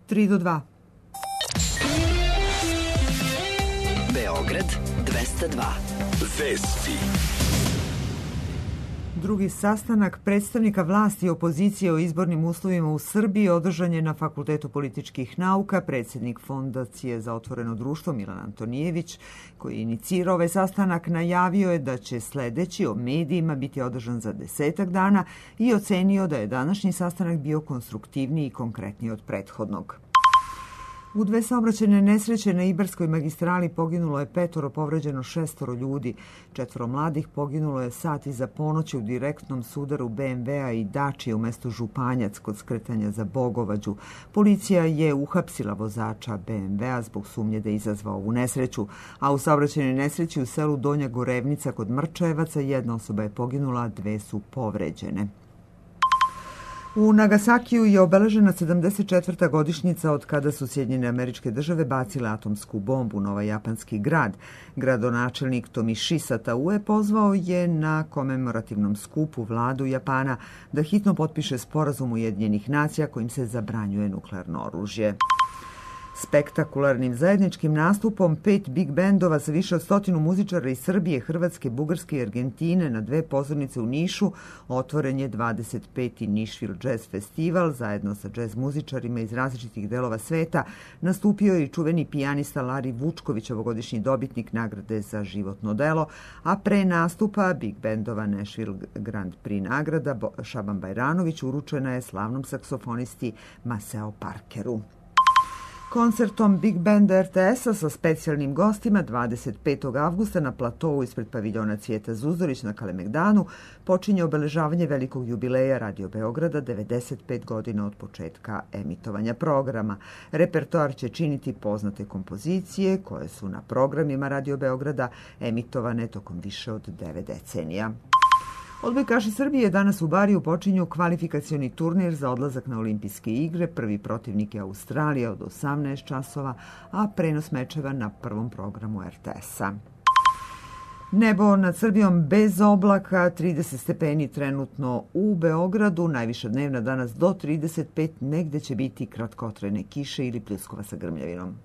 tri do dva. Beograd dvesta dva. Vesti. Drugi sastanak predstavnika vlasti i opozicije o izbornim uslovima u Srbiji održan je na Fakultetu političkih nauka. Predsjednik Fondacije za otvoreno društvo Milan Antonijević, koji je inicirao ovaj sastanak, najavio je da će sledeći o medijima biti održan za desetak dana i ocenio da je današnji sastanak bio konstruktivniji i konkretniji od prethodnog. U dve saobraćajne nesreće na Ibarskoj magistrali poginulo je petoro, povređeno šestoro ljudi. Četvoro mladih poginulo je sat iza ponoći u direktnom sudaru be em ve a i Dačije u mestu Županjac kod skretanja za Bogovađu. Policija je uhapsila vozača be em ve a zbog sumnje da je izazvao ovu nesreću, a u saobraćajnoj nesreći u selu Donja Gorevnica kod Mrčajevaca jedna osoba je poginula, a dve su povređene. U Nagasakiju je obeležena sedamdeset četvrta godišnjica od kada su Sjedinjene Američke Države bacile atomsku bombu na ovaj japanski grad. Gradonačelnik Tomišisa Taue pozvao je na komemorativnom skupu vladu Japana da hitno potpiše sporazum Ujedinjenih nacija kojim se zabranjuje nuklearno oružje. Spektakularnim zajedničkim nastupom pet big bendova sa više od stotinu muzičara iz Srbije, Hrvatske, Bugarske i Argentine na dve pozornice u Nišu otvoren je dvadeset peti Nišvil Jazz Festival. Zajedno sa džez muzičarima iz različitih delova sveta nastupio je i čuveni pijanista Lari Vučković, ovogodišnji dobitnik nagrade za životno delo, a pre nastupa big bendova Nashville Grand Prix nagrada Šaban Bajranović uručena je slavnom saksofonisti Maceo Parkeru. Koncertom Big Banda er te es-a sa specijalnim gostima dvadeset petog avgusta na platovu ispred paviljona Cvijeta Zuzorić na Kalemegdanu počinje obeležavanje velikog jubileja Radio Beograda, devedeset pet godina od početka emitovanja programa. Repertoar će činiti poznate kompozicije koje su na programima Radio Beograda emitovane tokom više od devet decenija. Odbojkaši Srbije danas u Bariju počinju kvalifikacioni turnir za odlazak na olimpijske igre. Prvi protivnik je Australija od osamnaest časova, a prenos mečeva na prvom programu er te es-a. Nebo nad Srbijom bez oblaka, trideset stepeni trenutno u Beogradu, najviša dnevna danas do trideset pet, negde će biti kratkotrajne kiše ili pljuskova sa grmljavinom.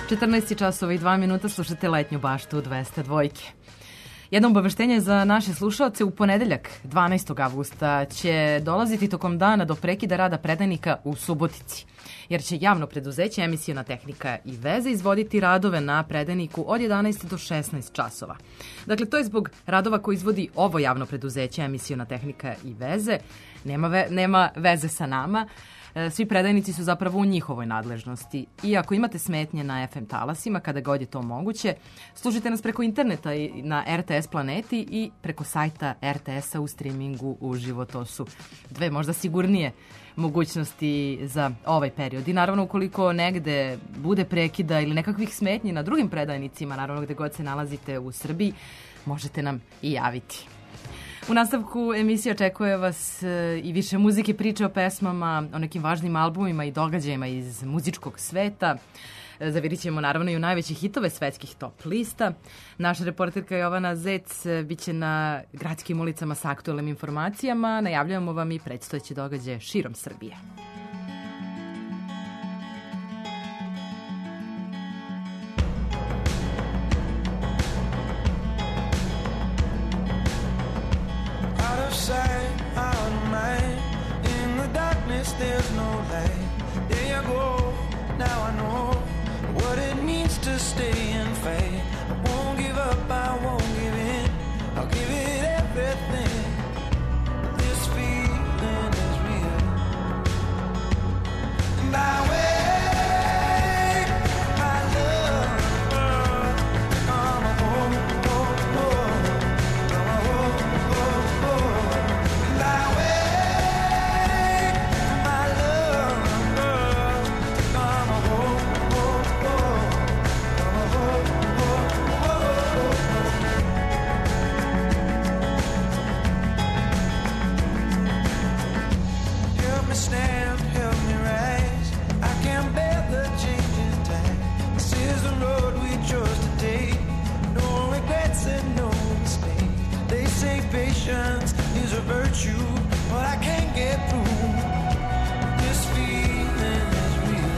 četrnaest časova i dva minuta, slušate Letnju baštu dvesta dvojke. Jedno obaveštenje za naše slušaoce: u ponedeljak dvanaestog avgusta će dolaziti tokom dana do prekida rada predajnika u Subotici, jer će javno preduzeće Emisiona tehnika i veze izvoditi radove na predajniku od jedanaest do šesnaest časova. Dakle, to je zbog radova koji izvodi ovo javno preduzeće Emisiona tehnika i veze. Nema, ve, nema veze sa nama. Svi predajnici su zapravo u njihovoj nadležnosti. I ako imate smetnje na F M talasima, kada god je to moguće, slušajte nas preko interneta i na R T S Planeti i preko sajta R T S-a u streamingu uživo. To su dve možda sigurnije mogućnosti za ovaj period. I naravno, ukoliko negde bude prekida ili nekakvih smetnji na drugim predajnicima, naravno gde god se nalazite u Srbiji, možete nam i javiti. U nastavku emisije očekuje vas i više muzike, priče o pesmama, o nekim važnim albumima i događajima iz muzičkog sveta. Zavirit ćemo naravno i u najveće hitove svetskih top lista. Naša reporterka Jovana Zec biće na gradskim ulicama sa aktuelnim informacijama. Najavljujemo vam i predstojeće događaje širom Srbije. Sight, out of mind. In the darkness there's no light. There you go, now I know what it means to stay and fight. I won't give up, I won't give in. I'll give it everything. This feeling is real. And I wait, my love, come home, home, home, come home, home, home. Stand, help me rise. I can't bear the changing tide. This is the road we chose to take. No regrets and no mistakes. They say patience is a virtue, but I can't get through. This feeling is real.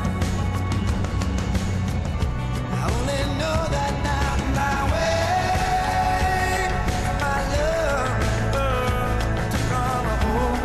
I only know that now, now wait, my love, to come home.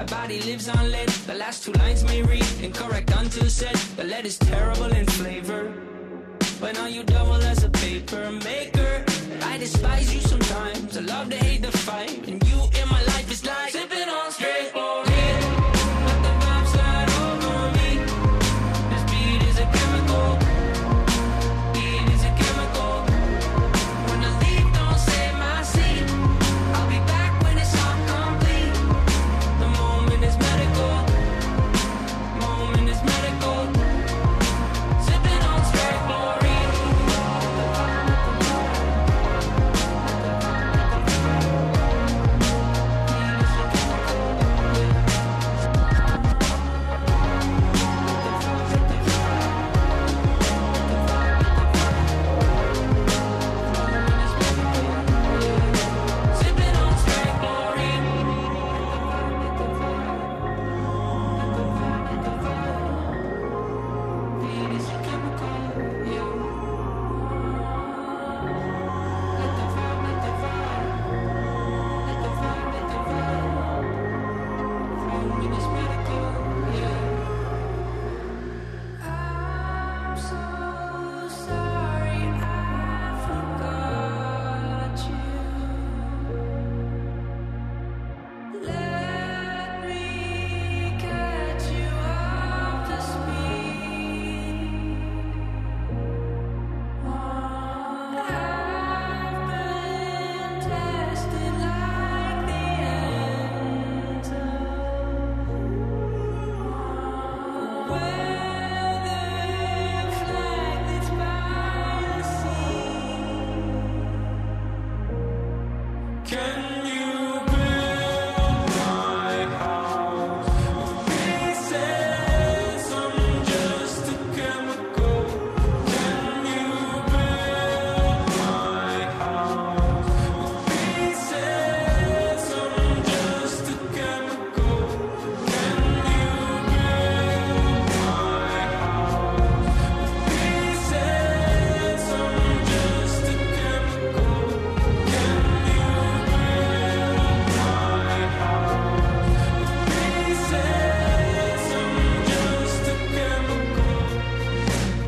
My body lives on lead. The last two lines may read incorrect until said. The lead is terrible in flavor, but now you double as a paper maker. I despise you sometimes. I love to hate the fight, and you in my life is like sipping on straight chlorine. Let the vibe slide over me. This beat is a chemical. Beat is a chemical. When the leaf don't save my seed, I'll be back when it's all complete. The moment is medical. Moment is medical. Sipping on straight chlorine. Sipping on straight chlorine. Beat is a chemical, yeah. Let the vibe, let the vibe. Let the vibe, let the vibe. Moment is medical, yeah. I'm so sorry I forgot you. Let me catch you up to speed. I've been tested like the ends of weather flag that's by the sea. Can you build my house with pieces? I'm just a chemical. Can you build my house with pieces? I'm just a chemical. Can you build my house with pieces? I'm just a chemical. Can you build my house with pieces? I'm just a chemical.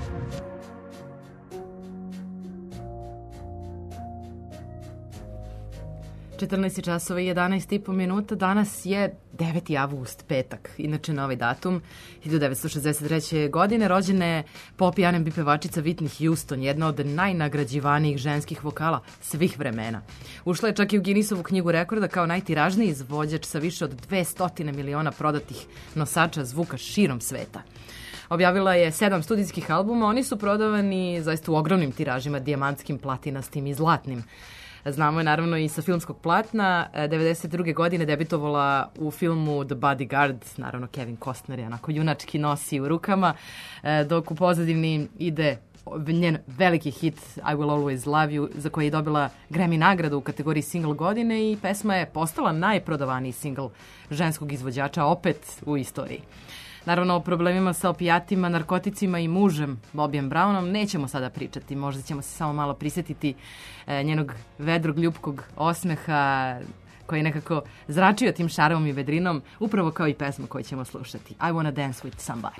četrnaest časova i jedanaest i po minuta. Danas je deveti avgust, petak. Inače, na ovaj datum, hiljadu devetsto šezdeset treće. godine, rođena je pop i R and B pevačica Whitney Houston, jedna od najnagrađivanijih ženskih vokala svih vremena. Ušla je čak i u Guinnessovu knjigu rekorda kao najtiražniji izvođač sa više od dvesta miliona prodatih nosača zvuka širom sveta. Objavila je sedam studijskih albuma, oni su prodavani zaista u ogromnim tiražima, dijamantskim, platinastim i zlatnim. Znamo je naravno i sa filmskog platna. devedeset druge. godine debitovala u filmu The Bodyguard, naravno Kevin Costner je onako junački nosi u rukama, dok u pozadini ide njen veliki hit I Will Always Love You, za koji je dobila Grammy nagradu u kategoriji single godine i pesma je postala najprodavaniji single ženskog izvođača opet u istoriji. Naravno, o problemima sa opijatima, narkoticima i mužem Bobijem Brownom nećemo sada pričati. Možda ćemo se samo malo prisjetiti e, njenog vedrog, ljubkog osmeha koji je nekako zračio tim šarom i vedrinom, upravo kao i pesma koju ćemo slušati. I Wanna Dance With Somebody.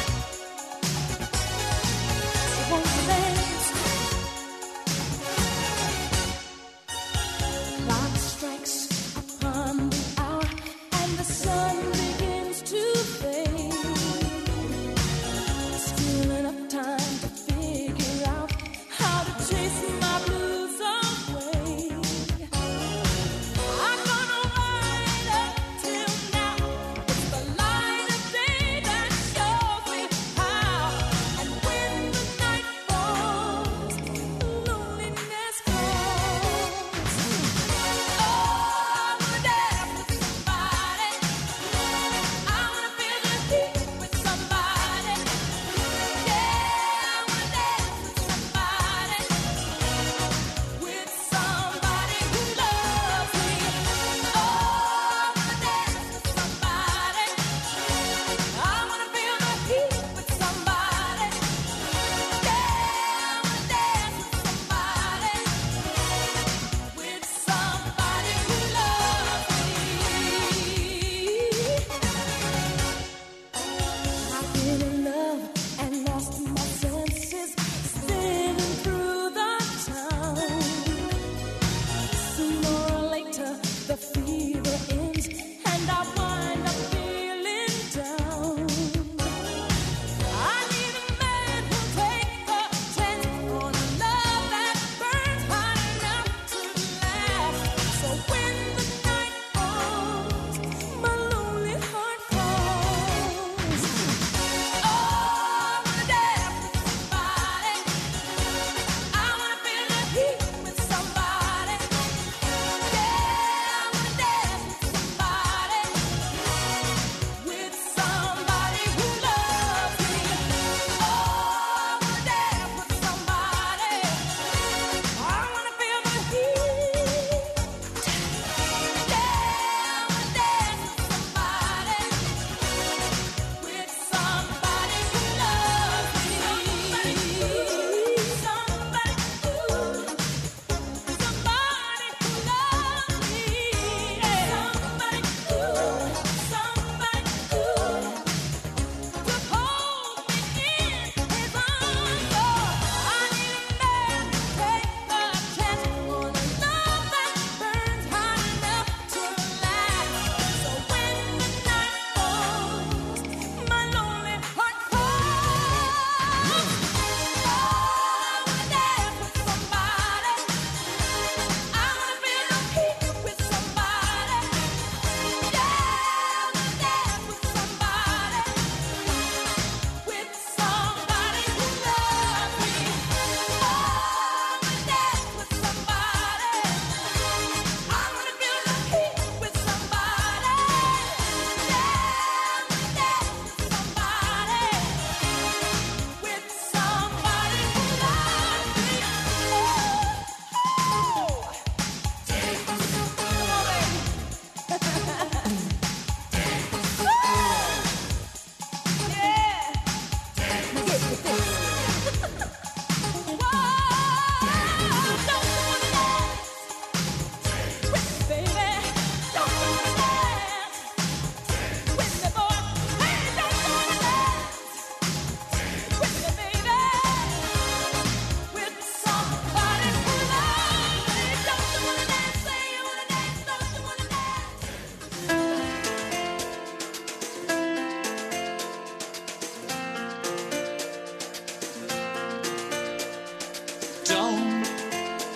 Won't you dance?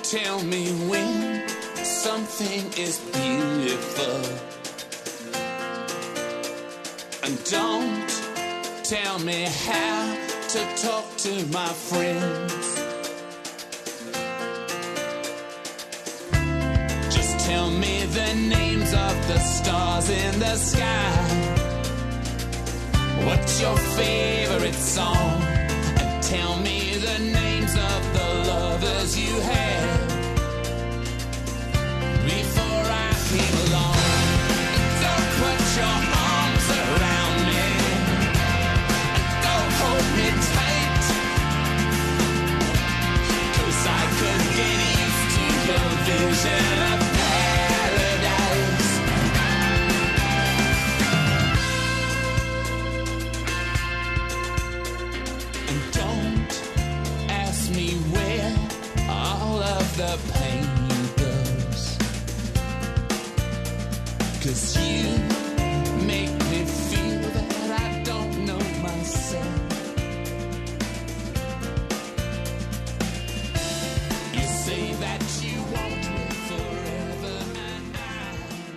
tell me when something is beautiful. And don't tell me how to talk to my friends. Just tell me the names of the stars in the sky. What's your favorite song? And tell me the names of the lovers you had before I came along. Don't put your arms around me, don't hold me tight, 'cause I could get used to your vision of paradise. And don't ask me where all of the pain goes, 'cause you make me feel that I don't know myself. You say that you want me forever, and I,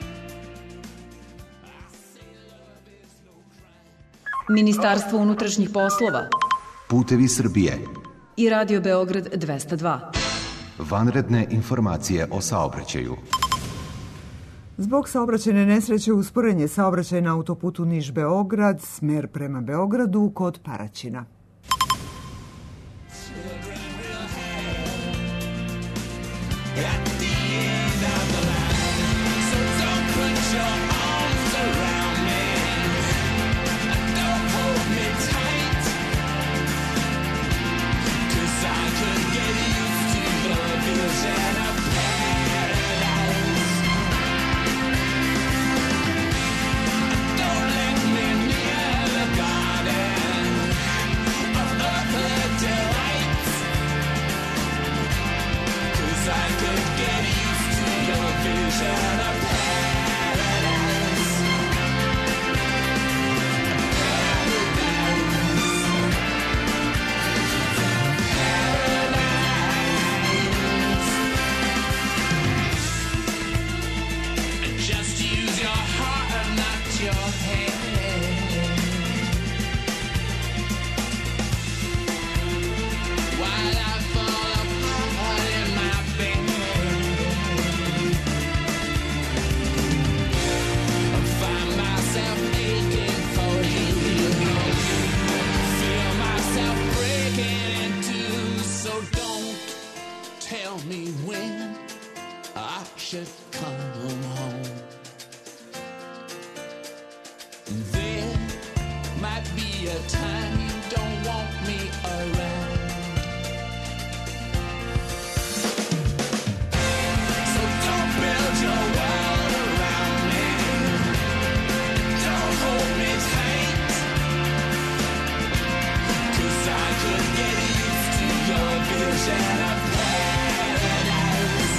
I say love is no crime. Ministarstvo unutrašnjih poslova Putevi Srbije. I Radio Beograd dvesta dva. Vanredne informacije o saobraćaju. Zbog saobraćajne nesreće usporen je saobraćaj na autoputu Niš-Beograd, smer prema Beogradu kod Paraćina. At the end of the line, so don't put your arms around me, don't hold me tight, 'cause I could get used to the vision of paradise. Don't let me near the garden of earthly delights, 'cause I could get used to your vision of paradise. Paradise. Just use your heart, not your head. While I fall apart in my bed, I find myself aching for you, feel myself breaking in two. So don't tell me when I should come home. There might be a time you don't want me around, so don't build your world around me, don't hold me tight, 'cause I could get used to your vision of paradise.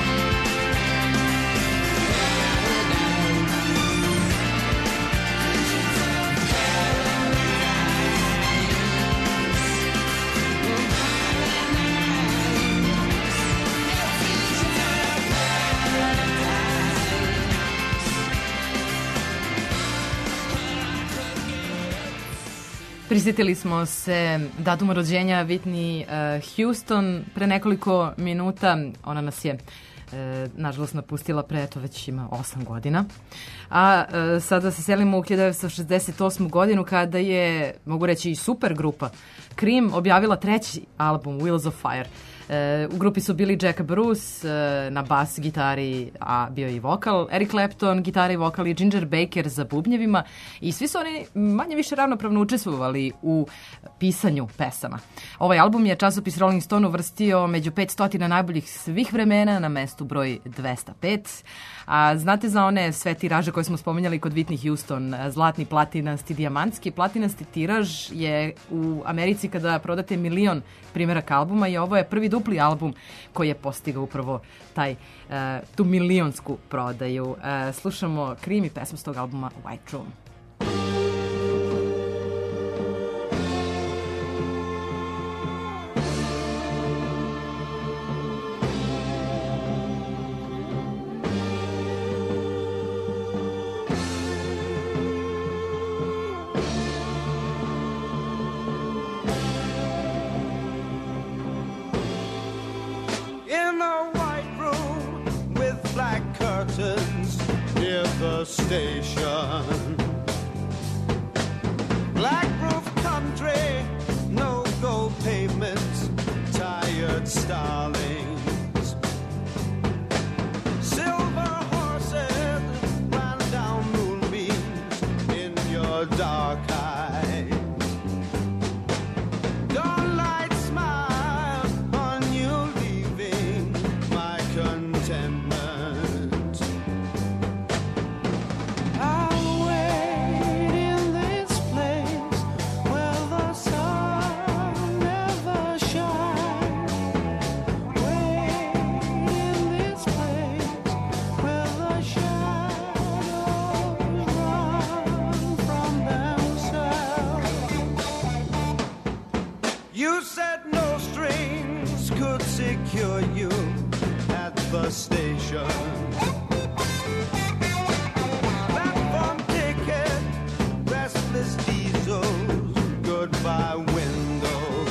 Prisjetili smo se datuma rođenja Whitney uh, Houston pre nekoliko minuta. Ona nas je e, nažalost napustila pre, eto već ima osam godina. A e, sada se selimo u hiljadu devetsto šezdeset osmu godinu kada je, mogu reći, i super grupa Cream objavila treći album Wheels of Fire. E, u grupi su bili Jack Bruce e, na bas gitari, a bio je i vokal, Eric Clapton, gitara i vokal i Ginger Baker za bubnjevima i svi su oni manje više ravnopravno učestvovali u pisanju pesama. Ovaj album je časopis Rolling Stone uvrstio među petsto najboljih svih vremena na mestu broj dvesta pet. A znate za one sve tiraže koje smo spominjali kod Whitney Houston, zlatni, platinasti, dijamantski. Platinasti tiraž je u Americi kada prodate milion primjeraka albuma i ovo je prvi dupli album koji je postigao upravo taj, uh, tu milionsku prodaju. Uh, slušamo Cream i pesmu s tog albuma White Room. curtains near the station. Black roof country, no gold pavements, tired starlings. Silver horses ran down moonbeams in your dark eyes. Dawnlight smile on you, leaving my contentment. I'll wait in this place where the sun never shines. Wait in this place where the shadows run from themselves. You said no strings could secure you at the station. Platform ticket, restless diesels, goodbye windows.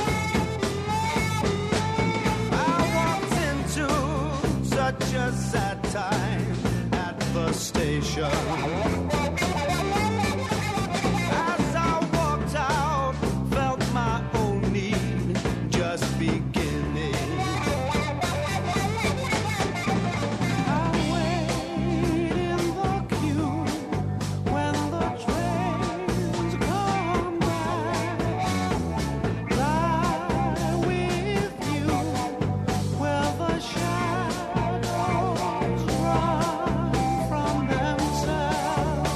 I walked into such a sad time at the station. As I walked out, felt my own need just beginning. I wait in the queue when the trains come back. Lie with you where the shadows run from themselves.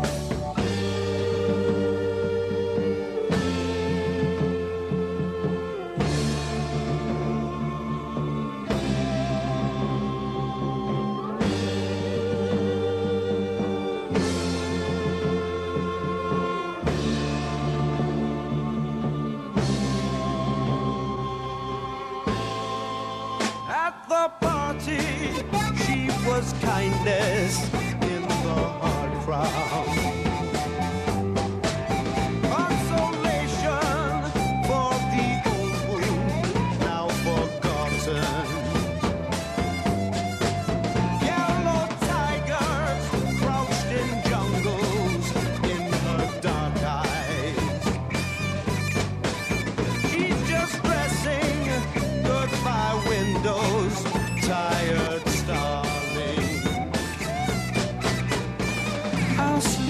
At the party, she was kindness in the hard crowd. Consolation for the old wound now forgotten. Yellow tigers crouched in jungles in her dark eyes. She's just dressing goodbye windows, tired starling. I'll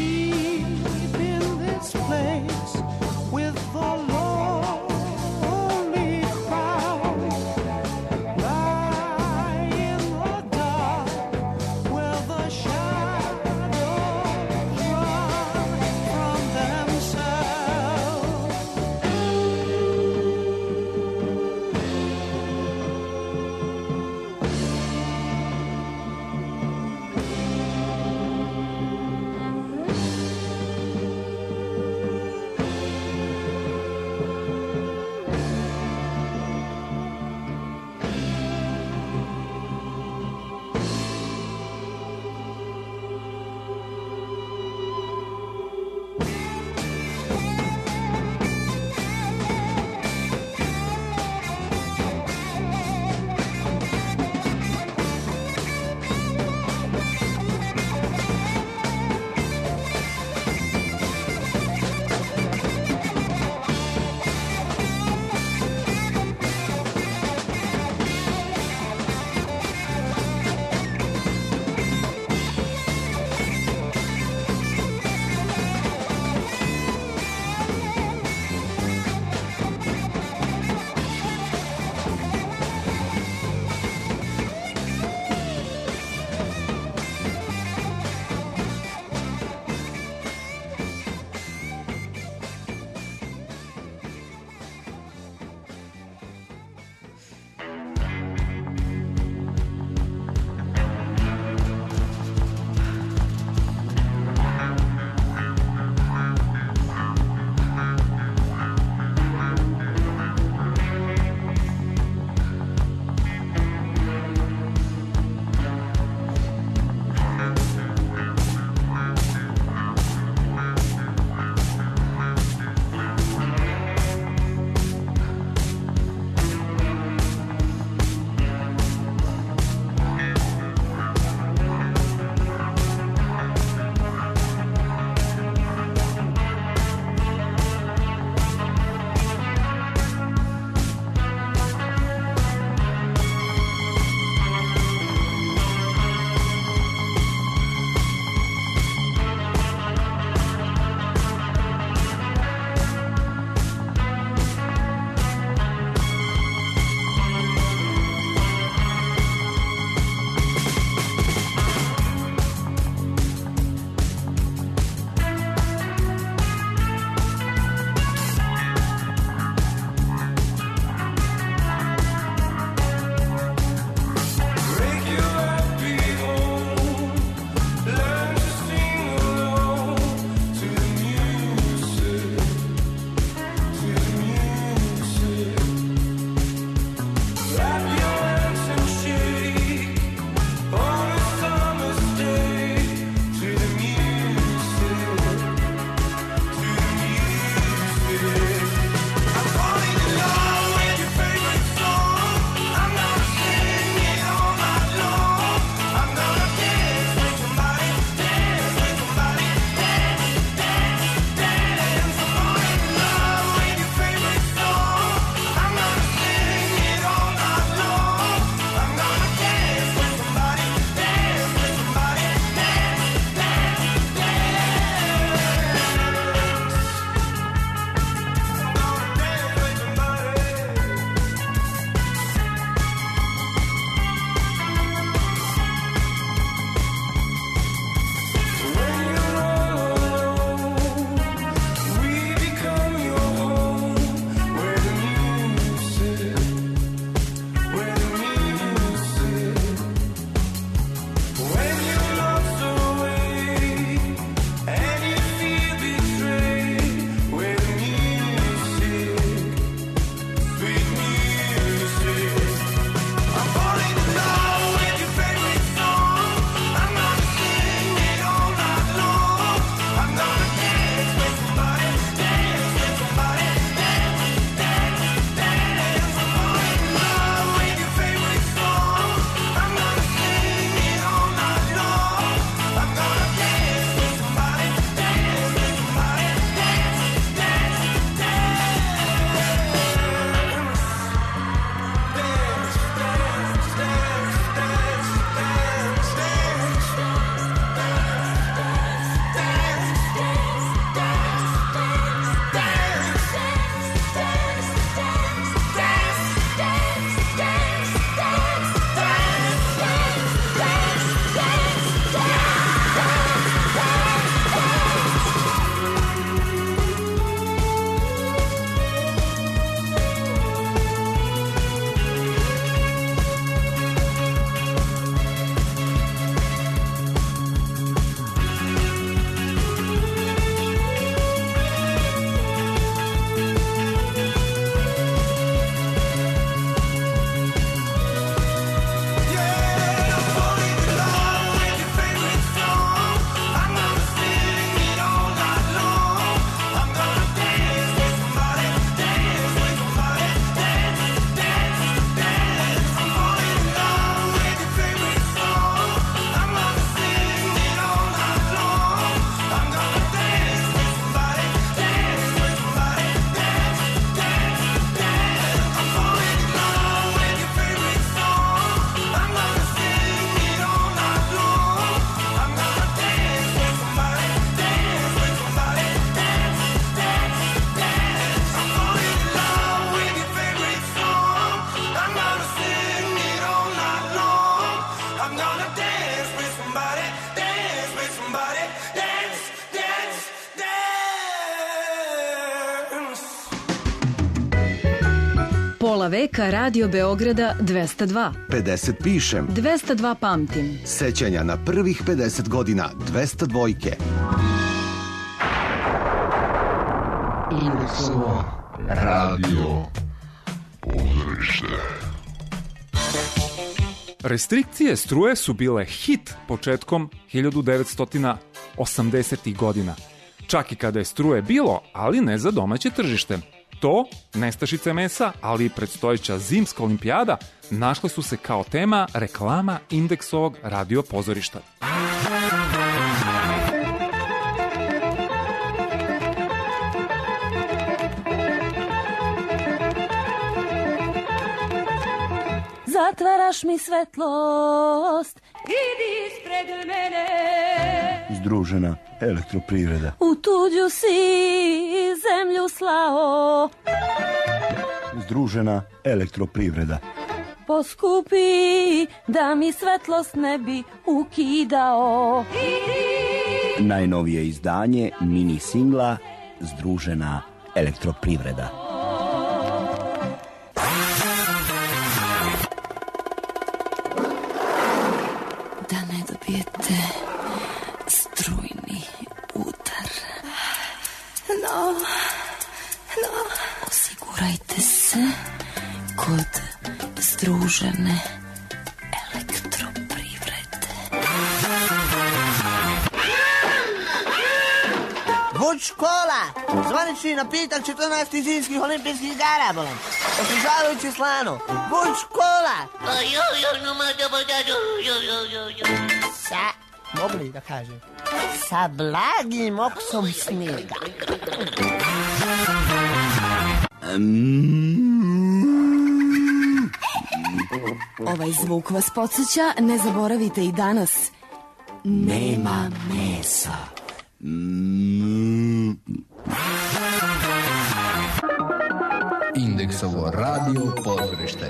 Pola veka Radio Beograda dvesta dva. pedeset pišem. dvesta dva pamtim. Sećanja na prvih pedeset godina dvesta dvojke. Indeksovo radio pozorište. Restrikcije struje su bile hit početkom hiljadu devetsto osamdesetih godina. Čak i kada je struje bilo, ali ne za domaće tržište. To, nestašice mesa, ali i predstojeća zimska olimpijada našle su se kao tema reklama Indeksovog radio pozorišta. Zatvaraš mi svetlost, idi ispred mene. Združena elektroprivreda. U tuđu si zemlju slao. Združena elektroprivreda. Poskupi da mi svetlost ne bi ukidao. Najnovije izdanje mini singla Združena elektroprivreda. Da ne dobijete strujni udar. No, no. Osigurajte se kod Združene elektroprivrede. Vuč škola! Zvanični napitak četrnaestih zimskih olimpijskih igara, bolam. Osvežavajući slano. Vuč škola! Sa, mogu li da kažem? Sa blagim okusom snijega. Ovaj zvuk vas podsjeća, ne zaboravite i danas. Nema mesa. Indeksovo radio pozorište.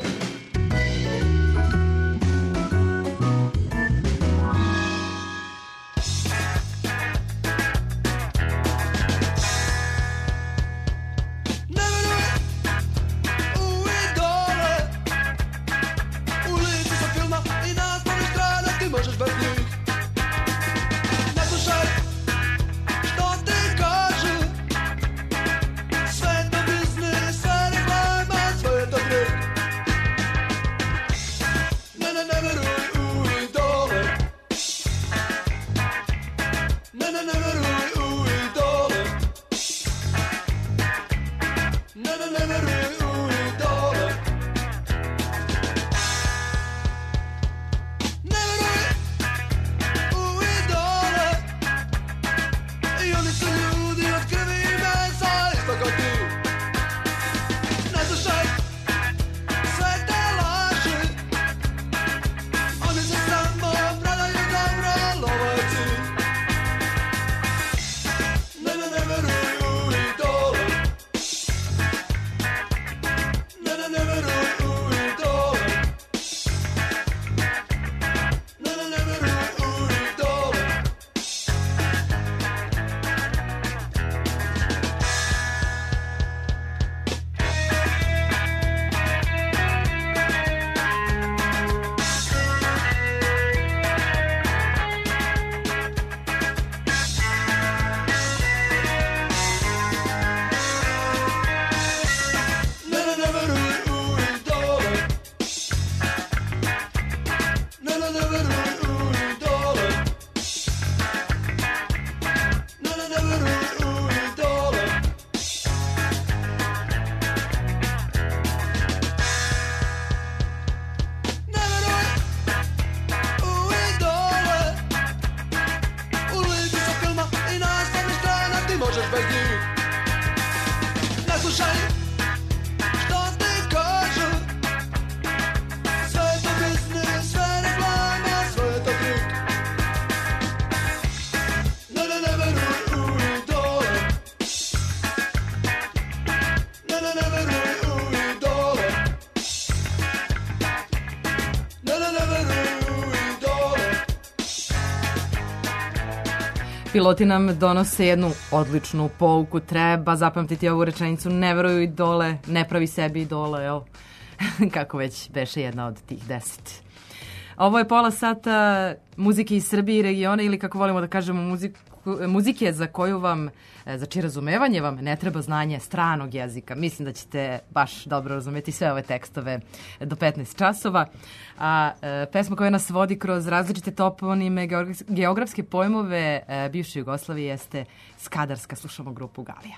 Piloti nam donose jednu odličnu pouku, treba zapamtiti ovu rečenicu, ne veruju idole, ne pravi sebi idole, jel? kako već beše jedna od tih deset. Ovo je pola sata muzike iz Srbije i regiona, ili kako volimo da kažemo muziku, muzike za koju vam, za čije razumevanje vam ne treba znanje stranog jezika. Mislim da ćete baš dobro razumeti sve ove tekstove do petnaest časova. A e, pesma koja nas vodi kroz različite toponime, geografske pojmove e, bivše Jugoslavije jeste Skadarska. Slušamo grupu Galija.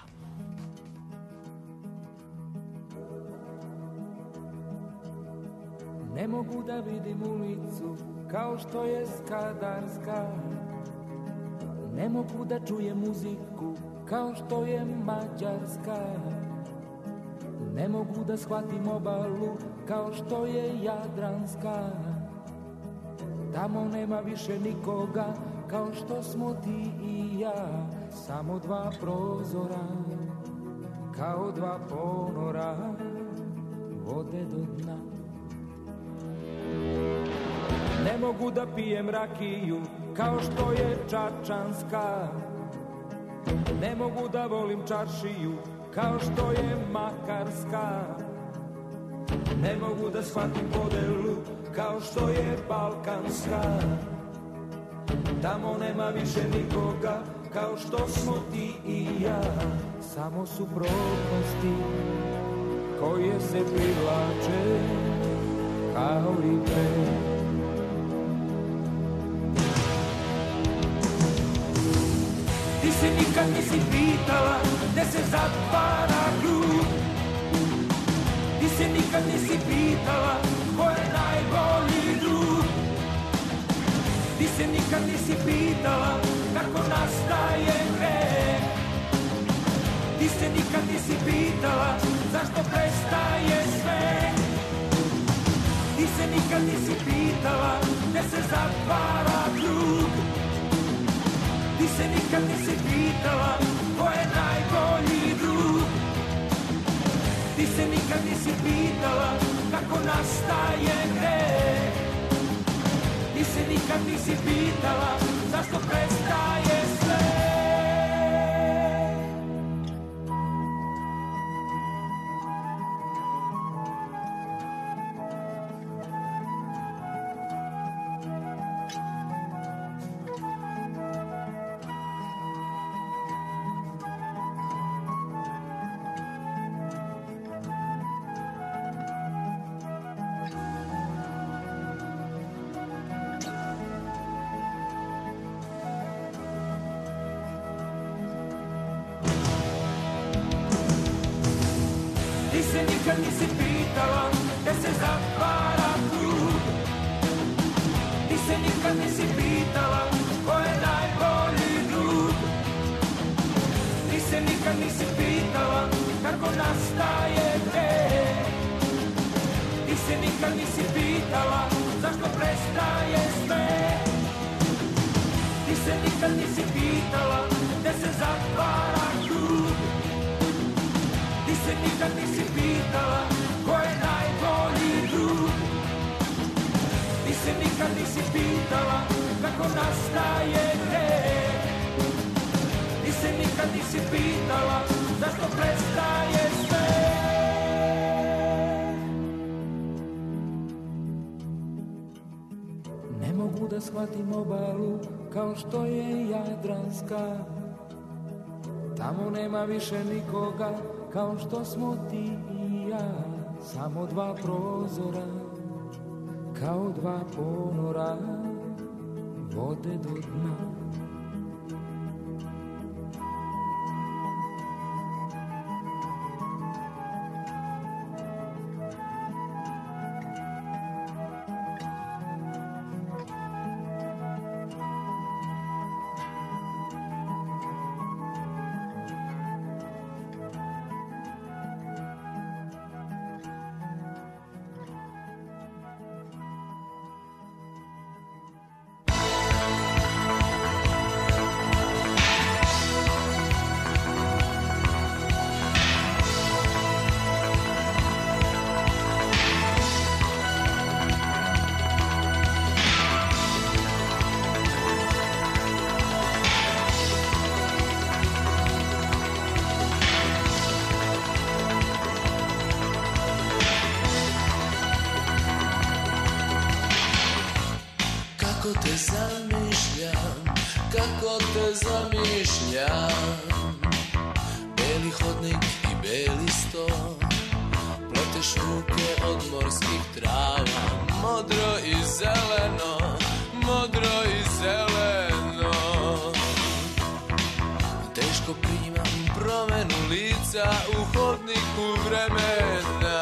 Ne mogu da vidim ulicu kao što je Skadarska. Ne mogu da čujem muziku kao što je Mađarska. Ne mogu da shvatim obalu kao što je Jadranska. Tamo nema više nikoga kao što smo ti i ja. Samo dva prozora kao dva ponora vode do dna. Ne mogu da pijem rakiju kao što je čačanska. Ne mogu da volim čaršiju kao što je makarska. Ne mogu da shvatim podelu kao što je balkanska. Tamo nema više nikoga kao što smo ti i ja. Samo suprotnosti koje se privlače kao i pre. Ti se nikad nisi pitala gde se zatvara krug. Ti se nikad nisi pitala ko je najbolji drug. Ti se nikad nisi pitala kako nastaje greh. Ti se nikad nisi pitala zašto prestaje sve. Ti se nikad nisi pitala gde se zatvara krug. Ti se nikad nisi pitala ko je najbolji drug. Ti se nikad nisi pitala kako nastaje greh. Ti se nikad nisi pitala zašto prestaje sve. Ti se nikad nisi pitala gde se zatvara krug. Ti se nikad nisi pitala ko je najbolji drug. Ti se nikad nisi pitala kako nastaje greh. Ti se nikad nisi pitala zašto prestaje sve. Ti se nikad nisi pitala gde se zatvara krug. Ti se nikad nisi pitala ko je najbolji drug. Ti se nikad nisi pitala kako nastaje greh. Ti se nikad nisi pitala zašto prestaje sve. Ne mogu da shvatim obalu kao što je Jadranska. Tamo nema više nikoga kao što smo ti i ja. Samo dva prozora kao dva ponora vode do dna. Kako te zamišljam, kako te zamišljam. Beli hodnik i beli sto, pleteš ruke od morskih trava. Modro i zeleno, modro i zeleno. Teško primam promenu lica u hodniku vremena.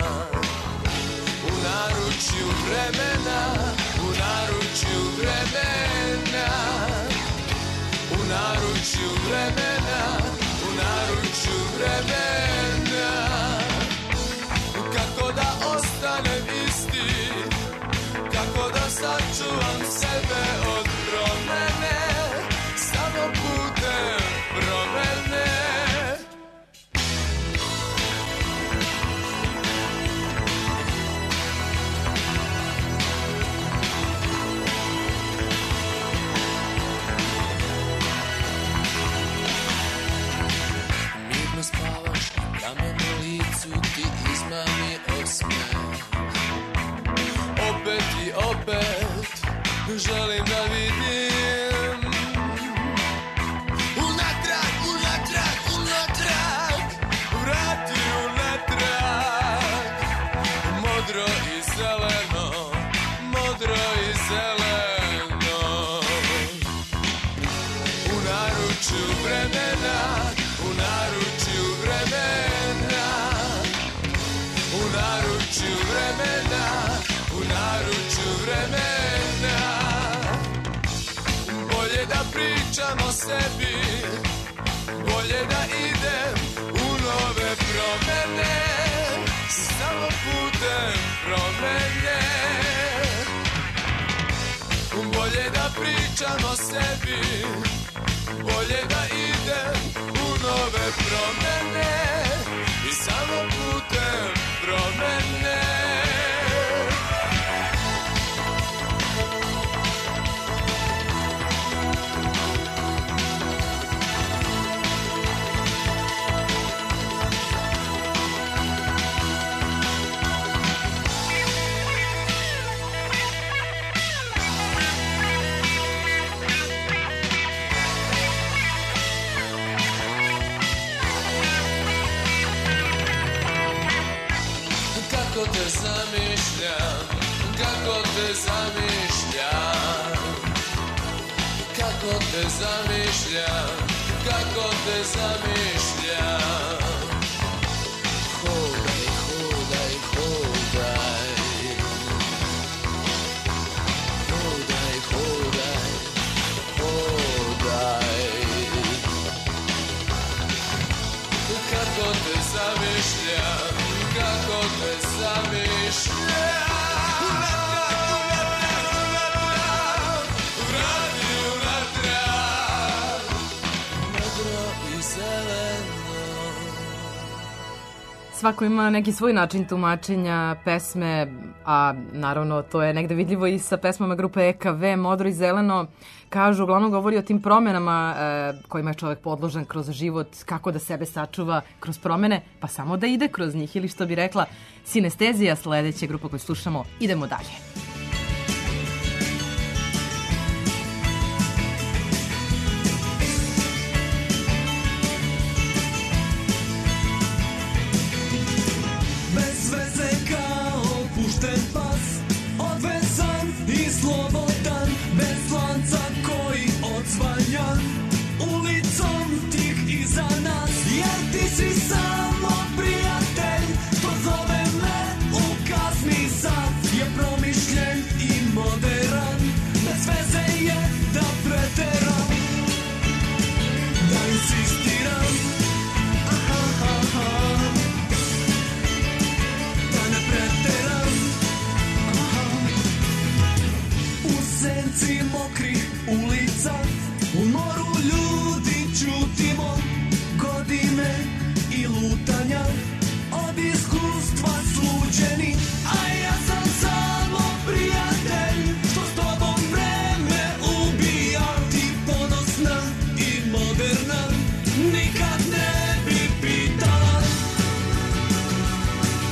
U naručju vremena, u naručju vremena, u naručju vremena, u naručju vremena. Kako da ostanem isti, kako da sačuvam sebe od promene, samo putem promene. Mirno spavaš i kamen u licu ti izmami osmeh. Opet i opet želim da vidim unatrag, unatrag, unatrag, vrati unatrag. Modro i zeleno, modro i zeleno. U naručju vremena, u naručju vremena, u naručju vremena, u naručju vremena. Bolje da pričam o sebi, bolje da idem u nove promene, samo putem promene. Bolje da pričam o sebi, bolje da idem u nove promene i samo putem promene. Kako te zamišljam, kako te zamišljam, kako te zamišljam, kako te zamišljam. Hodaj, hodaj, hodaj, hodaj, hodaj, hodaj. Kako te zamišljam, kako te zamišljam. Unatrag, unatrag, vrati unatrag, modro i zeleno. Svako ima neki svoj način tumačenja pesme, a naravno to je negde vidljivo i sa pesmama grupe E K V, Modro i zeleno. Kažu, uglavnom govori o tim promenama e, kojima je čovek podložan kroz život, kako da sebe sačuva kroz promene, pa samo da ide kroz njih. Ili što bi rekla Sinestezija, sledeća grupa koju slušamo, idemo dalje. Bez veze kao pušten pas, odvezan i slobodan, bez lanca koji odzvanja ulicom tih iza nas. Jer ti si samo prijatelj, što zove me u kasni sat. Je promišljen i moderan, bez veze je da preteram, da insistiram. Aha, aha, da ne preteram. Aha. U senci mokrih ulica, u moru ljudi čutimo, godine i lutanja, od iskustva sluđeni. A ja sam samo prijatelj, što s tobom vreme ubija. Ti ponosna i moderna, nikad ne bi pitala.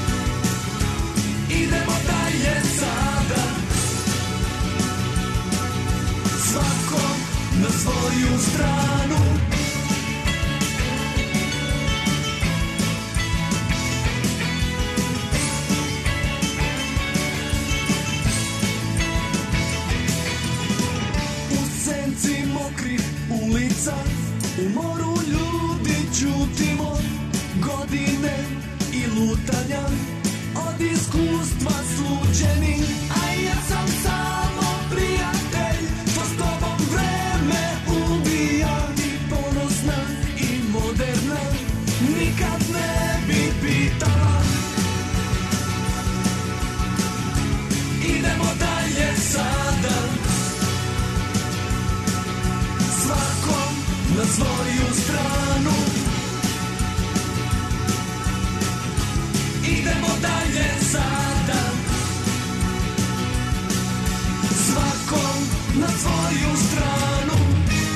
Idemo dalje sada, svoju stranu. U senci mokrih ulica, u moru ljudi ćutimo, godine i lutanja, od iskustva sluđeni. A ja sam samo prijatelj, što s tobom vreme ubija. I ponosna i moderna, nikad ne bi pitala. Idemo dalje sada, svakom na svoju stranu. Idemo dalje sada, svakom na svoju stranu.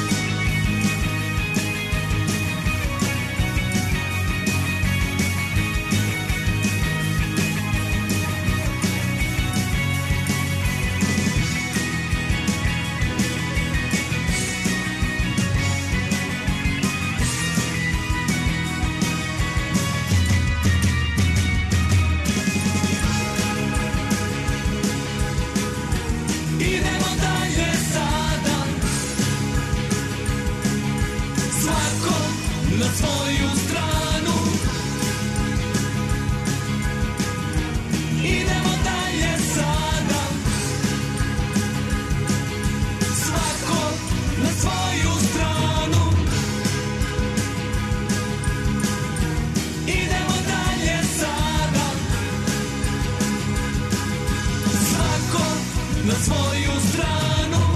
Idemo dalje sada, svakom na svoju stranu. Idemo dalje sada, svakom na svoju stranu. Idemo dalje sada, svakom na svoju stranu.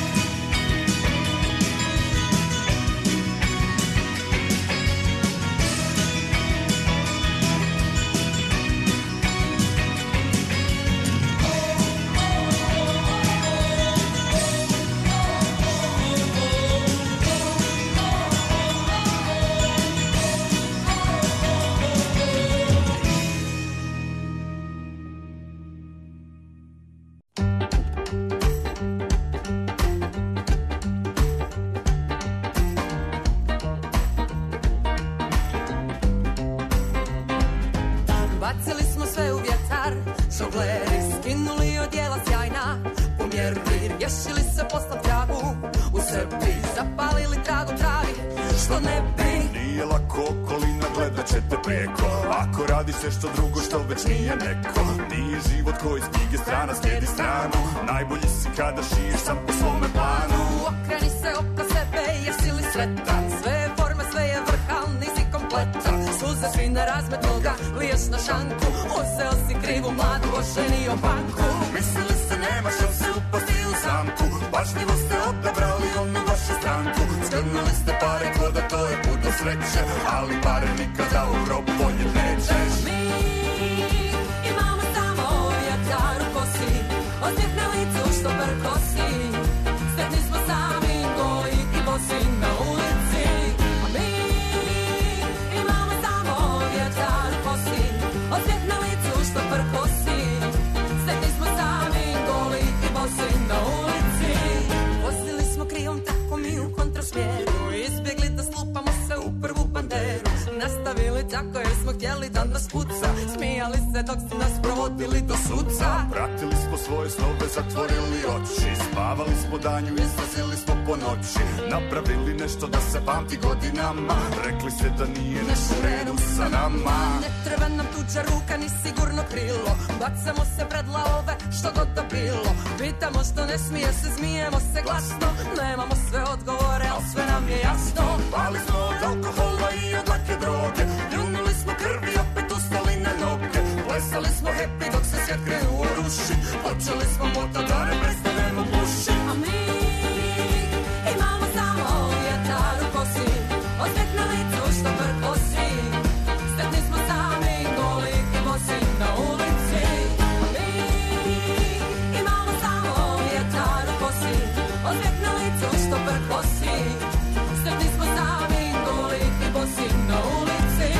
Bacili smo sve u vjetar, šogleri skinuli odjela sjajna, pomjerili, rješili se posla tragu, u sebi zapalili tragu travi, što ne bi. Nije lako okolina, gledat će te preko, ako radiš nešto drugo što već nije neko. Nije život koji iz knjige strana slijedi stranu, najbolji si kada šiješ sam po svome planu. Okreni se oko sebe, jesi li sretan, sve je forma, sve je vrh, al nisi kompletan. Suze svi na razmet noga, liješ na šanku, uzeo si krivu mladu, oženio banku. Mislili se nema šanse upasti u zamku, pažljivo ste odabrali onu vašu stranku. Skrnuli ste pare ko da to je put do sreće, ali pare nikada u grob ponjet nećeš. Mi imamo samo vjetar u kosi, osmijeh na licu što prkosi. Sretni smo sami goji i bosi na ulici. A mi imamo samo vjetar u kosi, osmijeh na licu što prkosi. Sretni smo sami goli i bosi na ulici. Vozili smo krivom tako mi u kontrasmjeru, izbjegli da slupamo se u prvu banderu. Nastavili tako jer smo htjeli da nas puca, smijali se dok su nas provodili do suca. Pratili smo svoje snove, zatvorili oči, spavali smo danju, izlazili smo po noći. Napravili nešto da se pamti godinama, rekli se da nije nešto u redu sa nama. Ne treba nam tuđa ruka ni sigurno krilo, bacamo se pred lavove što god da bilo. Pitamo što ne smije se, smijemo se glasno, nemamo sve odgovore, al sve nam je jasno. Pali smo od alkohola i od lake droge, ljunuli smo krvi, opet ustali na noge. Plesali smo happy dok se svijet krenuo ruši, počeli smo moto da ne prestanemo puši. A mi imamo samo vjetar u kosi, osmijeh na licu što prkosi. Sretni smo sami goli i bosi na ulici. A mi imamo samo vjetar u kosi, osmijeh na licu što prkosi. Sretni smo sami goli i bosi na ulici.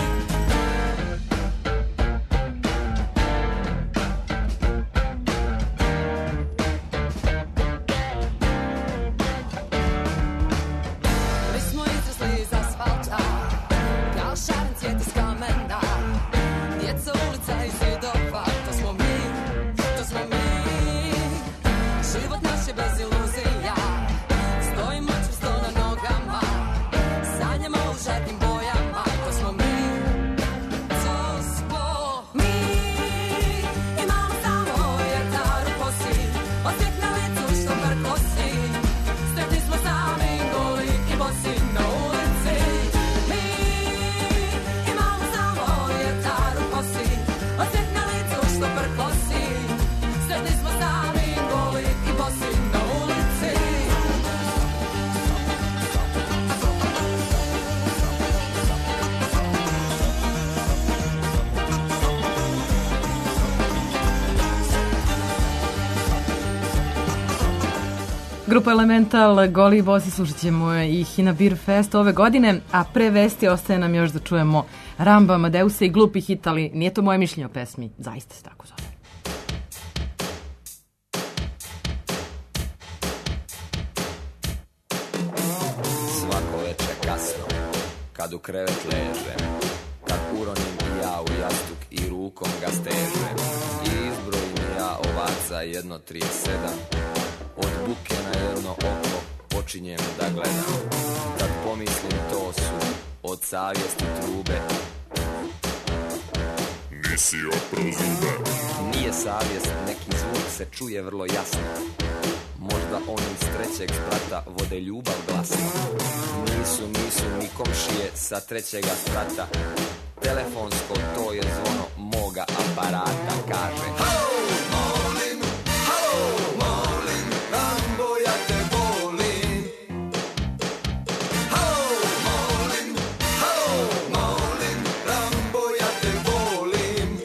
će bez iluzija. Stojimo čvrsto na nogama, sanjamo u žarkim bojama. To smo mi, to smo mi. Imamo samo jetaru kosi, osjek na licu što prkosi. Sretni smo sami, goli i bosi na ulici. Mi imamo samo jetaru kosi, osjek na licu što prkosi. Sretni smo sami, goli i bosi na ulici. Grupa Elemental, Goli i bosi, slušat ćemo ih i na Beer Fest ove godine, a pre vesti ostaje nam još da čujemo Ramba, Amadeusa i glupi hit, ali nije to moje mišljenje o pesmi, zaista se tako zove. Svako veče kasno, kad u krevet ležem, kad uronim i ja u jastuk i rukom ga stežem, i izbrojim ja ovaca jedno, tri, sedam, od buke na jedno oko počinjem da gledam. Kad pomislim to su od savjesti trube. Nisi opro zube. Nije savjest, neki zvuk se čuje vrlo jasno. Možda oni iz trećeg sprata vode ljubav glasno. Nisu, nisu ni komšije sa trećega sprata. Telefonsko to je zvono moga aparata, kaže. Molim, halo, molim, Rambo, ja te volim. Halo, molim, halo, molim, Rambo, ja te volim.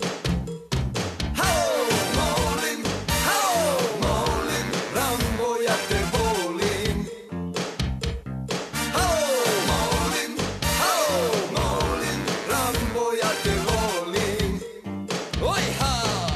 Halo, molim, halo, molim, Rambo, ja te volim. Halo, molim, halo, molim, Rambo, ja te volim. Oj, ha!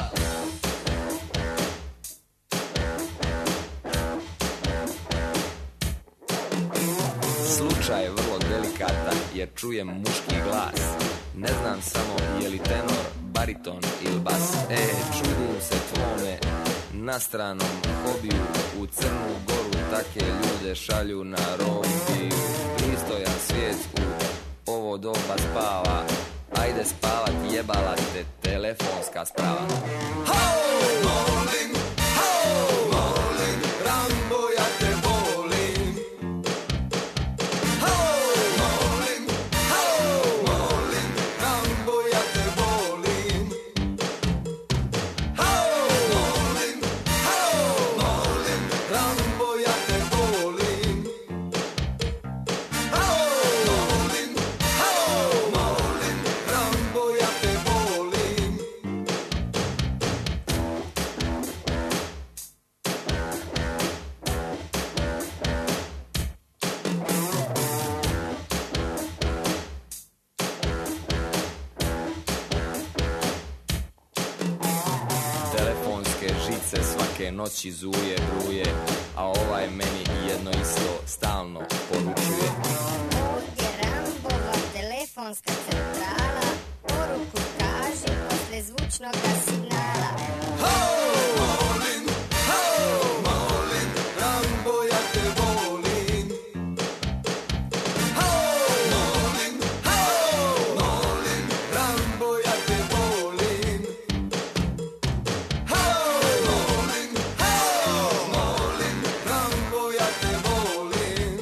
Slučaj je vrlo delikatan jer čujem muški glas. Ne znam samo je li tenor, bariton ili bas. E, čudim se tvome na stranom hobiju. U Crnu Goru take ljude šalju na robiju. Pristojan svijet u ovo doba spava. Ajde spavat, jebala te telefonska sprava. Molim, halo, molim, Rambo, ja te volim. Halo, molim, halo, molim, Rambo, ja te volim. Halo, molim, halo, molim, Rambo, ja te volim. Halo, molim, halo, molim, Rambo, ja te volim. Telefonske žice svake noći zuje, bruje, a ovaj meni jedno isto stalno poručuje. Ovdje Rambova telefonska centrala, poruku traži posle zvučnog signala. Molim, halo, molim, Rambo, ja te volim. Halo, molim, halo, molim, Rambo, ja te volim. Halo, molim, halo, molim, Rambo, ja te volim.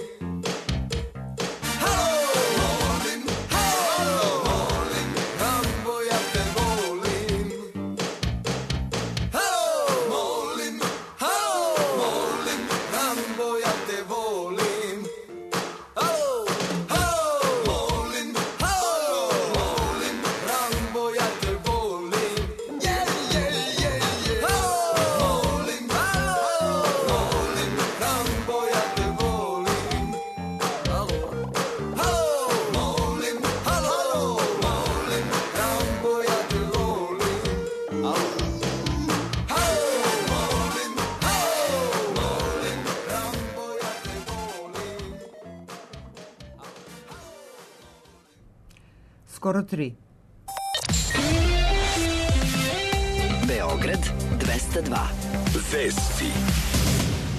Halo, molim, halo, molim, Rambo, ja te volim. Halo, molim, halo, molim, Rambo, ja te volim. Halo, halo, molim, halo, molim, Rambo, ja te volim. Yeah, yeah, yeah, yeah. Halo, molim, halo, molim, Rambo, ja te volim. Halo, halo, molim, halo, molim, Rambo, ja te volim. Halo. Skoro tri. Beograd dvesta dva. Vesti.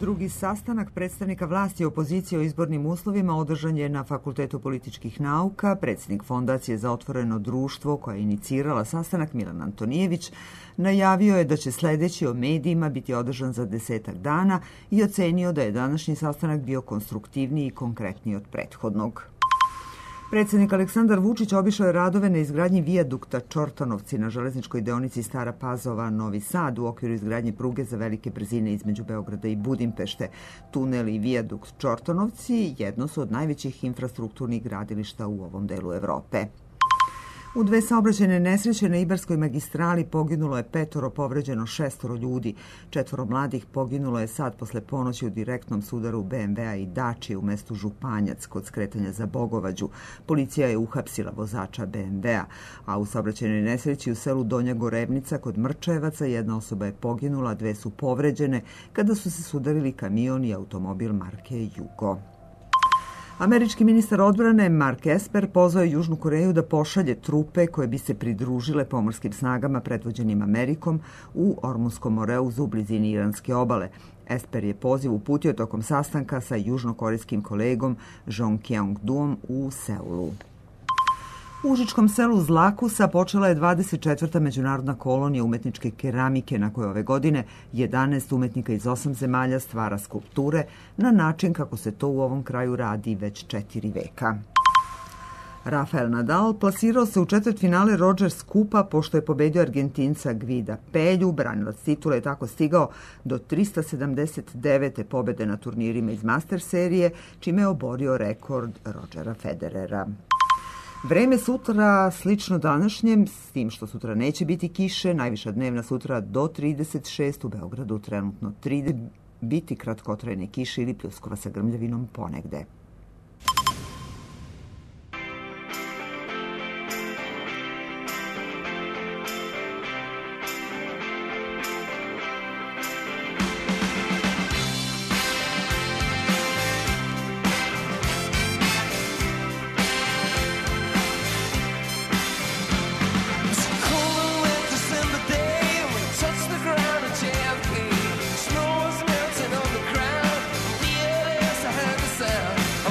Drugi sastanak predstavnika vlasti i opozicije o izbornim uslovima održan je na Fakultetu političkih nauka. Predsjednik Fondacije za otvoreno društvo, koja je inicirala sastanak, Milan Antonijević, najavio je da će sledeći o medijima biti održan za desetak dana i ocenio da je današnji sastanak bio konstruktivniji i konkretniji od prethodnog. Predsjednik Aleksandar Vučić obišao je radove na izgradnji vijadukta Čortanovci na železničkoj deonici Stara Pazova-Novi Sad u okviru izgradnje pruge za velike brzine između Beograda i Budimpešte. Tunel i vijadukt Čortanovci jedno su od najvećih infrastrukturnih gradilišta u ovom delu Evrope. U dve saobraćajne nesreće na Ibarskoj magistrali poginulo je petoro, povređeno šestoro ljudi. Četvoro mladih poginulo je sad posle ponoći u direktnom sudaru be em ve-a i Dačije u mestu Županjac kod skretanja za Bogovađu. Policija je uhapsila vozača be em ve-a, a u saobraćajnoj nesreći u selu Donja Gorevnica kod Mrčajevaca jedna osoba je poginula, dve su povređene kada su se sudarili kamion i automobil marke Jugo. Američki ministar odbrane Mark Esper pozvao je Južnu Koreju da pošalje trupe koje bi se pridružile pomorskim snagama predvođenim Amerikom u Ormunskom moreuzu u blizini iranske obale. Esper je poziv uputio tokom sastanka sa južnokorejskim kolegom Jong Kyung-duom u Seulu. U užičkom selu Zlakusa počela je dvadeset četvrta međunarodna kolonija umetničke keramike na kojoj ove godine jedanaest umetnika iz osam zemalja stvara skulpture na način kako se to u ovom kraju radi već četiri veka. Rafael Nadal plasirao se u četvrtfinale Rogers Kupa pošto je pobedio Argentinca Gvida Pelju. Branilac titule je tako stigao do trista sedamdeset devete pobede na turnirima iz Master serije, čime je oborio rekord Rodgera Federera. Vreme sutra slično današnjem, s tim što sutra neće biti kiše, najviša dnevna sutra do trideset šest, u Beogradu trenutno trideset, biti kratkotrajne kiše ili pljuskova sa grmljavinom ponegde. Snow was melting on the ground. The L S I heard the sound.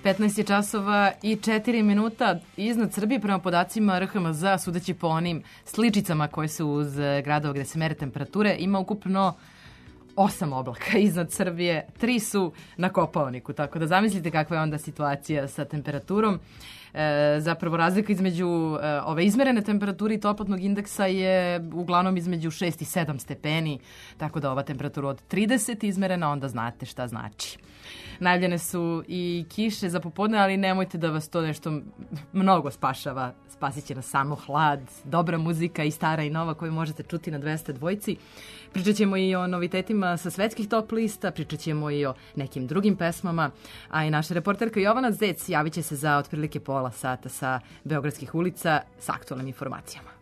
petnaest je časova i četiri minuta. Iznad Srbije prema podacima R H M Z, sudeći po onim sličicama koje su uz gradova gde se mere temperature, ima ukupno osam oblaka iznad Srbije, tri su na Kopaoniku, tako da zamislite kakva je onda situacija sa temperaturom. E, zapravo razlika između e, ove izmerene temperature i toplotnog indeksa je uglavnom između šest i sedam stepeni, tako da ova temperatura od trideset izmerena, onda znate šta znači. Najavljene su i kiše za popodne, ali nemojte da vas to nešto mnogo spašava. Spasit će nas samo hlad, dobra muzika i stara i nova koju možete čuti na dvesta dvojci. Pričat ćemo i o novitetima sa svetskih top lista, pričat ćemo i o nekim drugim pesmama, a i naša reporterka Jovana Zec javit će se za otprilike pola sata sa Beogradskih ulica sa aktualnim informacijama.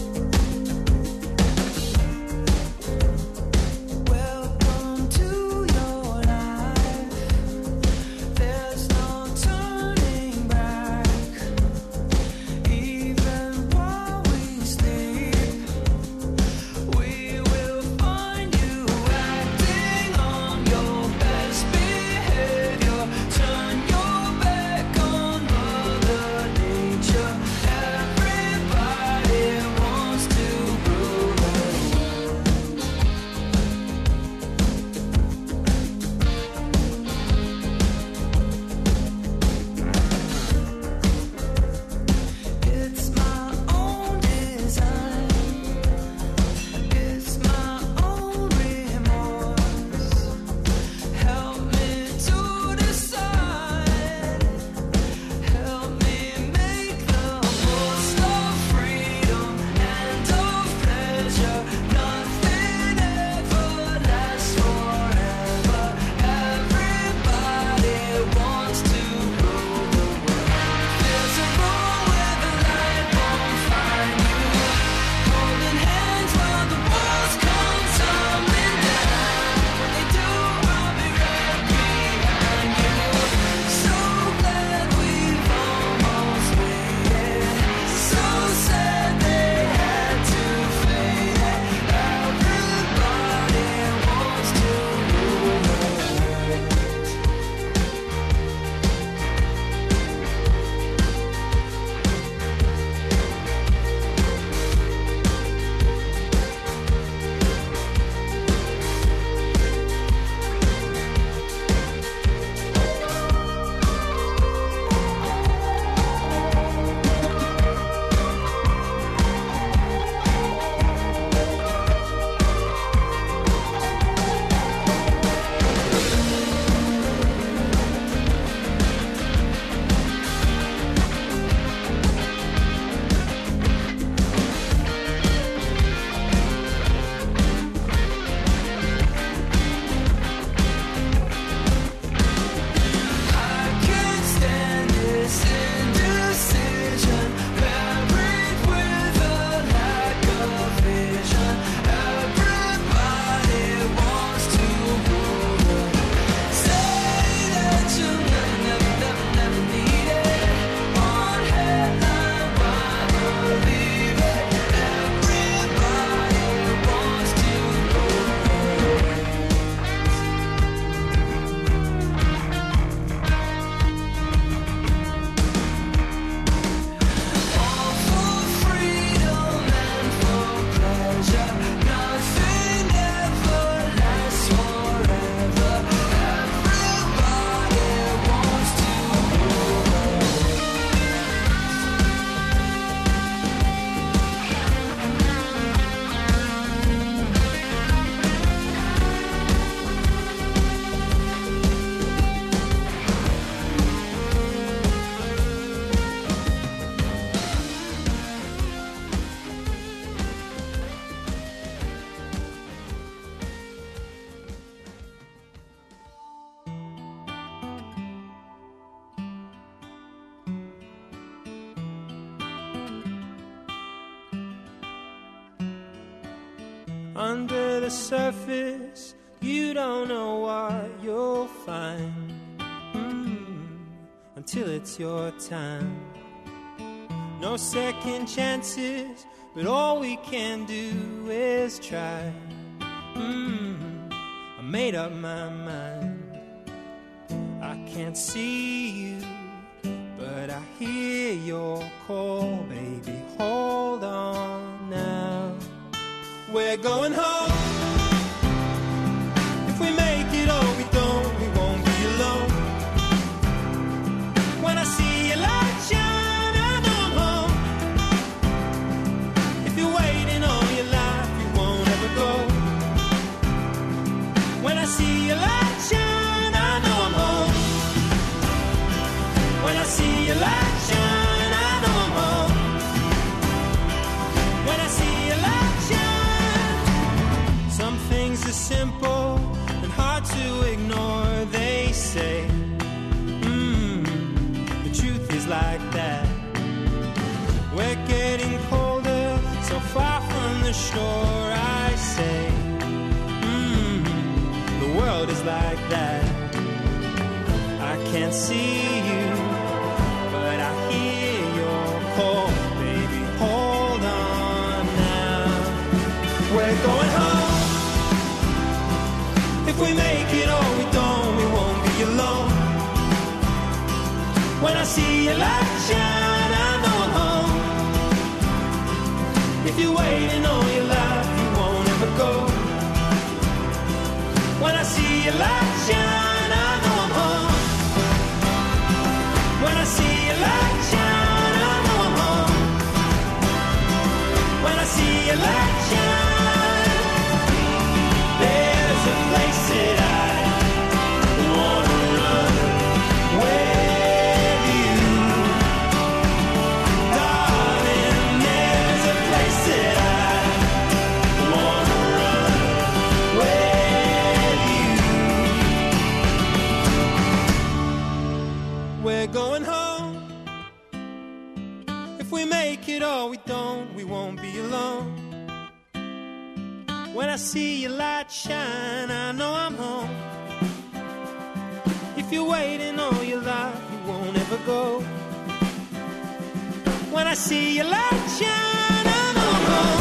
Welcome to Under the surface, you don't know what you'll find mm, until it's your time. No second chances, but all we can do is try. Mm, I made up my mind. I can't see you, but I hear your call, baby. Hold on now. We're going home. If we make it or we don't, we won't be alone. When I see your light shine, I know I'm home. If you're waiting all your life, you won't ever go. When I see your light shine, I know I'm home. When I see your light shine, I know I'm home. When I see your light shine. Some things are simple and hard to ignore, they say. Mm, the truth is like that. We're getting colder, so far from the shore, I say. Mm, the world is like that. I can't see you, but I hear your call, baby. Hold on now. We're going home. If we make it or we don't, we won't be alone. When I see your light shine, I know I'm home. If you're waiting all your life, you won't ever go. When I see your light shine, I know I'm home. When I see your light shine, I know I'm home. When I see your light shine, there's a place that I wanna run with you, darling. There's a place that I wanna run with you. We're going home. If we make it or we don't, we won't be alone. When I see your light shine, I know I'm home. If you're waiting all your life, you won't ever go. When I see your light shine, I know I'm home.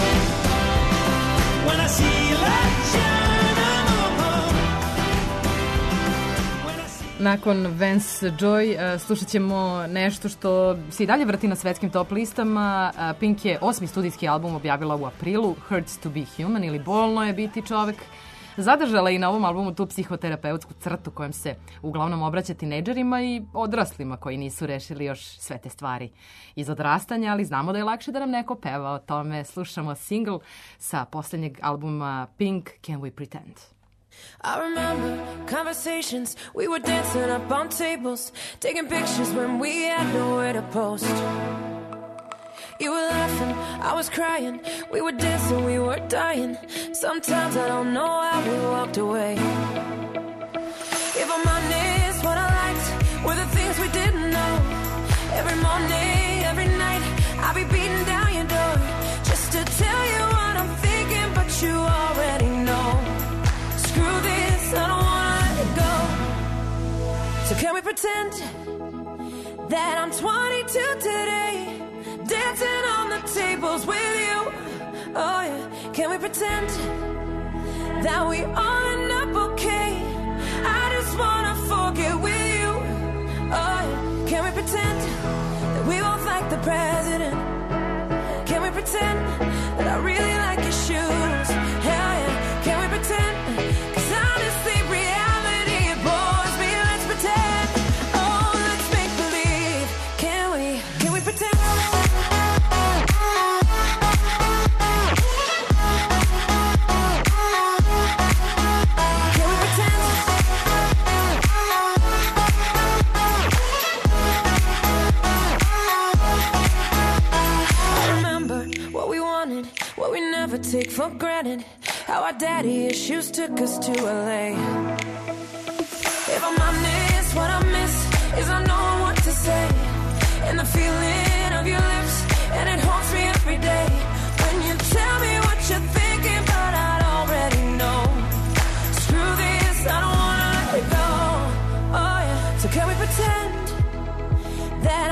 When I see your light shine, I know I'm home. Nakon Vance Joy uh, slušat ćemo nešto što se i dalje vrti na svetskim top listama. Uh, Pink je osmi studijski album objavila u aprilu, Hurts to be Human, ili Bolno je biti čovek. Zadržala i na ovom albumu tu psihoterapeutsku crtu kojom se uglavnom obraća tinejdžerima i odraslima koji nisu rešili još sve te stvari iz odrastanja, ali znamo da je lakše da nam neko peva o tome. Slušamo single sa poslednjeg albuma Pink, Can We Pretend? I remember conversations, we were dancing up on tables, taking pictures when we had nowhere to post. You were laughing, I was crying, we were dancing, we were dying. Sometimes I don't know how we walked away. If I'm honest, what I liked were the things we didn't know. Every morning, every night, I'll be beating down your door just to tell you what I'm thinking, but you already know. Screw this, I don't wanna let it go. So can we pretend that I'm twenty-two today, dancing on the tables with you? Oh yeah, can we pretend that we all end up okay? I just wanna forget with you. Oh yeah, can we pretend that we both like the president? Can we pretend that I really like your shoes? Hell yeah, can we pretend? Cause honestly, reality it bores me. Let's pretend. Oh, let's make believe. Can we? Can we pretend? Take for granted how our daddy issues took us to L A. If I'm honest, what I miss is I know what to say, and the feeling of your lips, and it haunts me every day when you tell me what you're thinking, but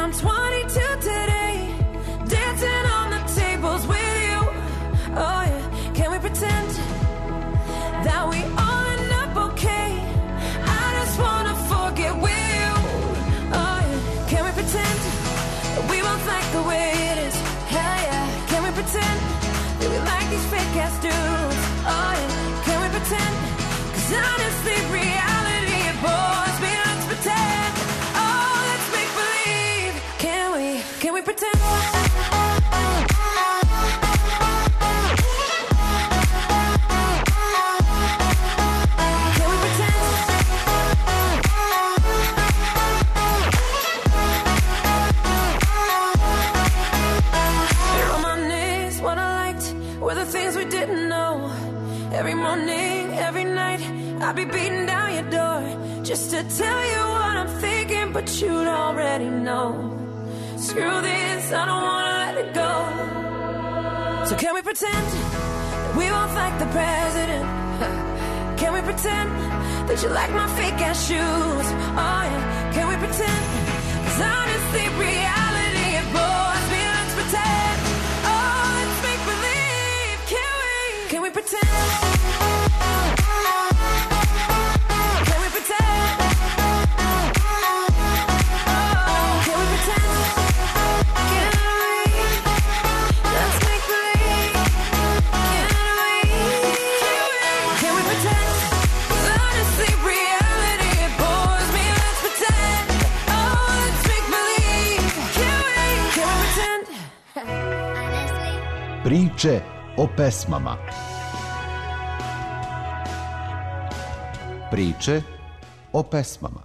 I'm twenty-two today, dancing on the tables with you. Oh yeah, can we pretend that we all end up okay? I just wanna forget with you. Oh yeah, can we pretend that we both like the way it is? Hell yeah, can we pretend that we like these fake ass dudes? Oh yeah, can we pretend? 'Cause honestly, reality it bores me. Let's pretend. Oh, let's make believe. Can we? Can we pretend? Every morning, every night, I'll be beating down your door just to tell you what I'm thinking, but you'd already know. Screw this, I don't wanna let it go. So can we pretend that we both like the president? Can we pretend that you like my fake ass shoes? Oh yeah, can we pretend? 'Cause honestly, reality it bores me. Let's pretend. Oh, let's make believe. Can we? Can we pretend? Priče o pesmama. Priče o pesmama.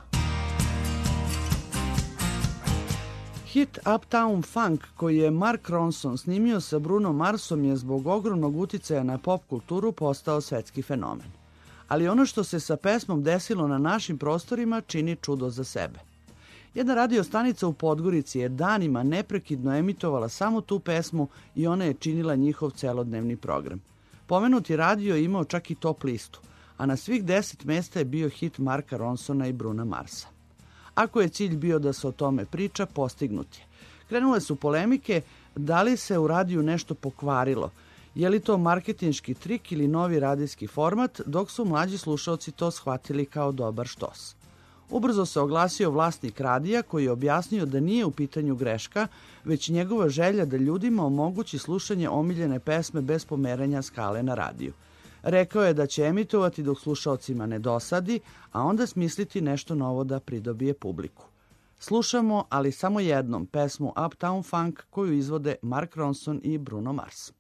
Hit Uptown Funk koji je Mark Ronson snimio sa Bruno Marsom je zbog ogromnog uticaja na pop kulturu postao svetski fenomen. Ali ono što se sa pesmom desilo na našim prostorima čini čudo za sebe. Jedna radio stanica u Podgorici je danima neprekidno emitovala samo tu pesmu i ona je činila njihov celodnevni program. Pomenuti radio je imao čak i top listu, a na svih deset mesta je bio hit Marka Ronsona i Bruna Marsa. Ako je cilj bio da se o tome priča, postignut je. Krenule su polemike da li se u radiju nešto pokvarilo, je li to marketinški trik ili novi radijski format, dok su mlađi slušaoci to shvatili kao dobar štos. Ubrzo se oglasio vlasnik radija koji je objasnio da nije u pitanju greška, već njegova želja da ljudima omogući slušanje omiljene pesme bez pomeranja skale na radiju. Rekao je da će emitovati dok slušaocima ne dosadi, a onda smisliti nešto novo da pridobije publiku. Slušamo, ali samo jednom, pesmu Uptown Funk koju izvode Mark Ronson i Bruno Mars.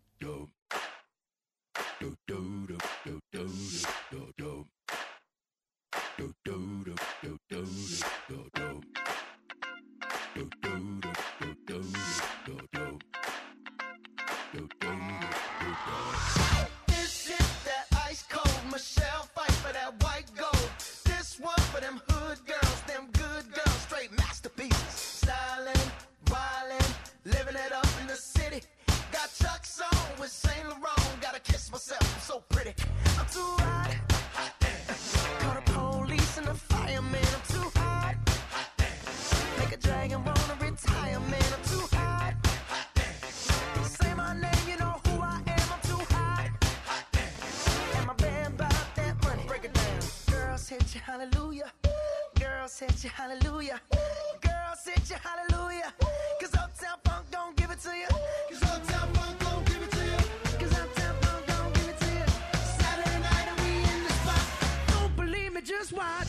This is that ice cold Michelle fight for that white gold. This one for them hood girls, them good girls, straight masterpieces. Styling, wildin', living it up in the city. Got Chuck's on with Saint Laurent. Gotta kiss myself, I'm so pretty. I'm too hot. Call the police and the fireman. I'm too hot. Make a dragon wanna retire, man. I'm too hot. Say my name, you know who I am. I'm too hot. And my band bought that money. Break it down. Girls hit you, hallelujah. Girls hit you, hallelujah. Girls hit you, hallelujah. Cause Uptown Funk don't give it to you. Cause Uptown Funk don't give it to you. Cause Uptown Funk don't give it to you. Saturday night and we in the spot. Don't believe me, just watch.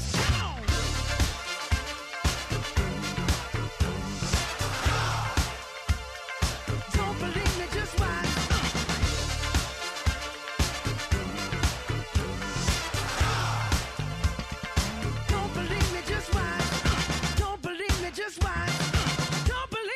Don't believe me, just watch. Don't believe me, just watch. Don't believe me, just watch. Don't believe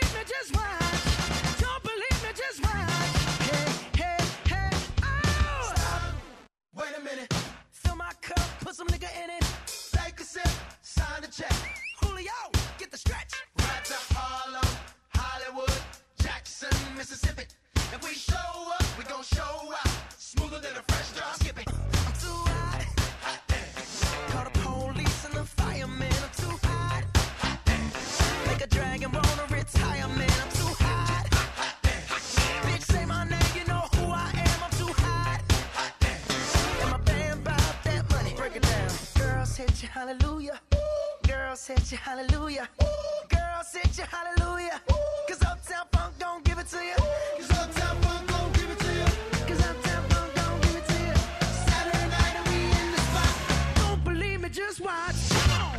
hit you hallelujah. Girls hit you hallelujah. Cause Uptown Funk don't give it to you. Cause Uptown Funk don't give it to you. Cause Uptown Funk don't give it to you. Saturday night and we in the spot. Don't believe me, just watch. Come on.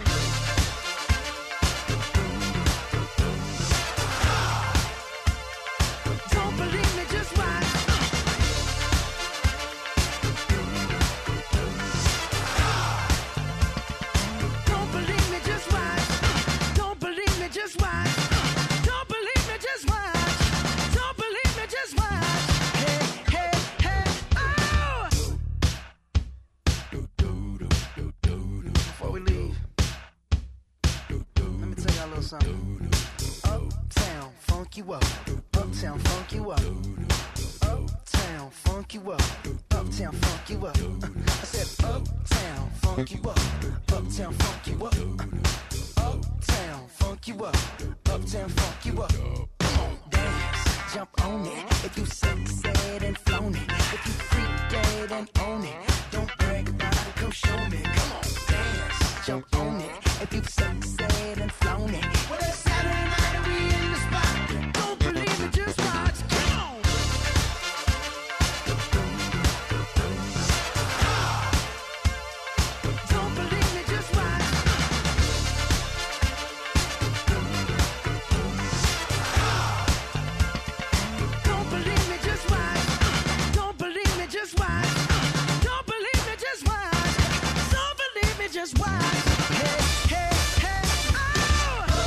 Don't believe me, just watch. Don't believe me, just watch. Don't believe me, just watch. Don't believe me, just watch. Don't believe me, just watch. Hey, hey, hey, oh! Before we leave, let me tell y'all a little something. Uptown, funk you up. Uptown, funk you up. Uptown, funk you up. Uptown, funk you up. I said uptown, funk you up. Uptown, funk you up. Uptown, funk you up. Uptown, funk you up. Come on, dance, jump on it. If you succeed and flown it. If you freak dead and own it. Don't brag about it, come show me. Come on, dance, jump on it. If you succeed and flown it. Well, it's Saturday night and we in the spot. Don't believe it, just watch. Come on. Don't believe me, just watch. Don't believe me, just watch. Don't believe me, just watch. Don't believe me, just watch. Don't believe me, just watch. Hey, hey, hey, oh!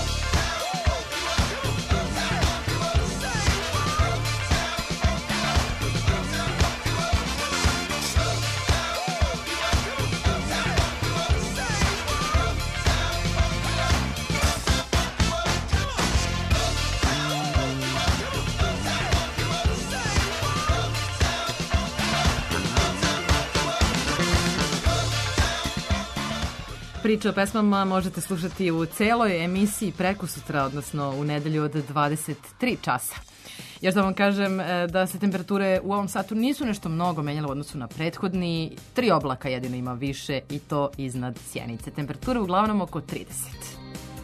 Priče o pesmama možete slušati u celoj emisiji prekosutra, odnosno u nedelju od dvadeset tri časa. Još da vam kažem e, da se temperature u ovom satu nisu nešto mnogo menjale u odnosu na prethodni. Tri oblaka jedino ima više i to iznad Sjenice. Temperature uglavnom oko trideset.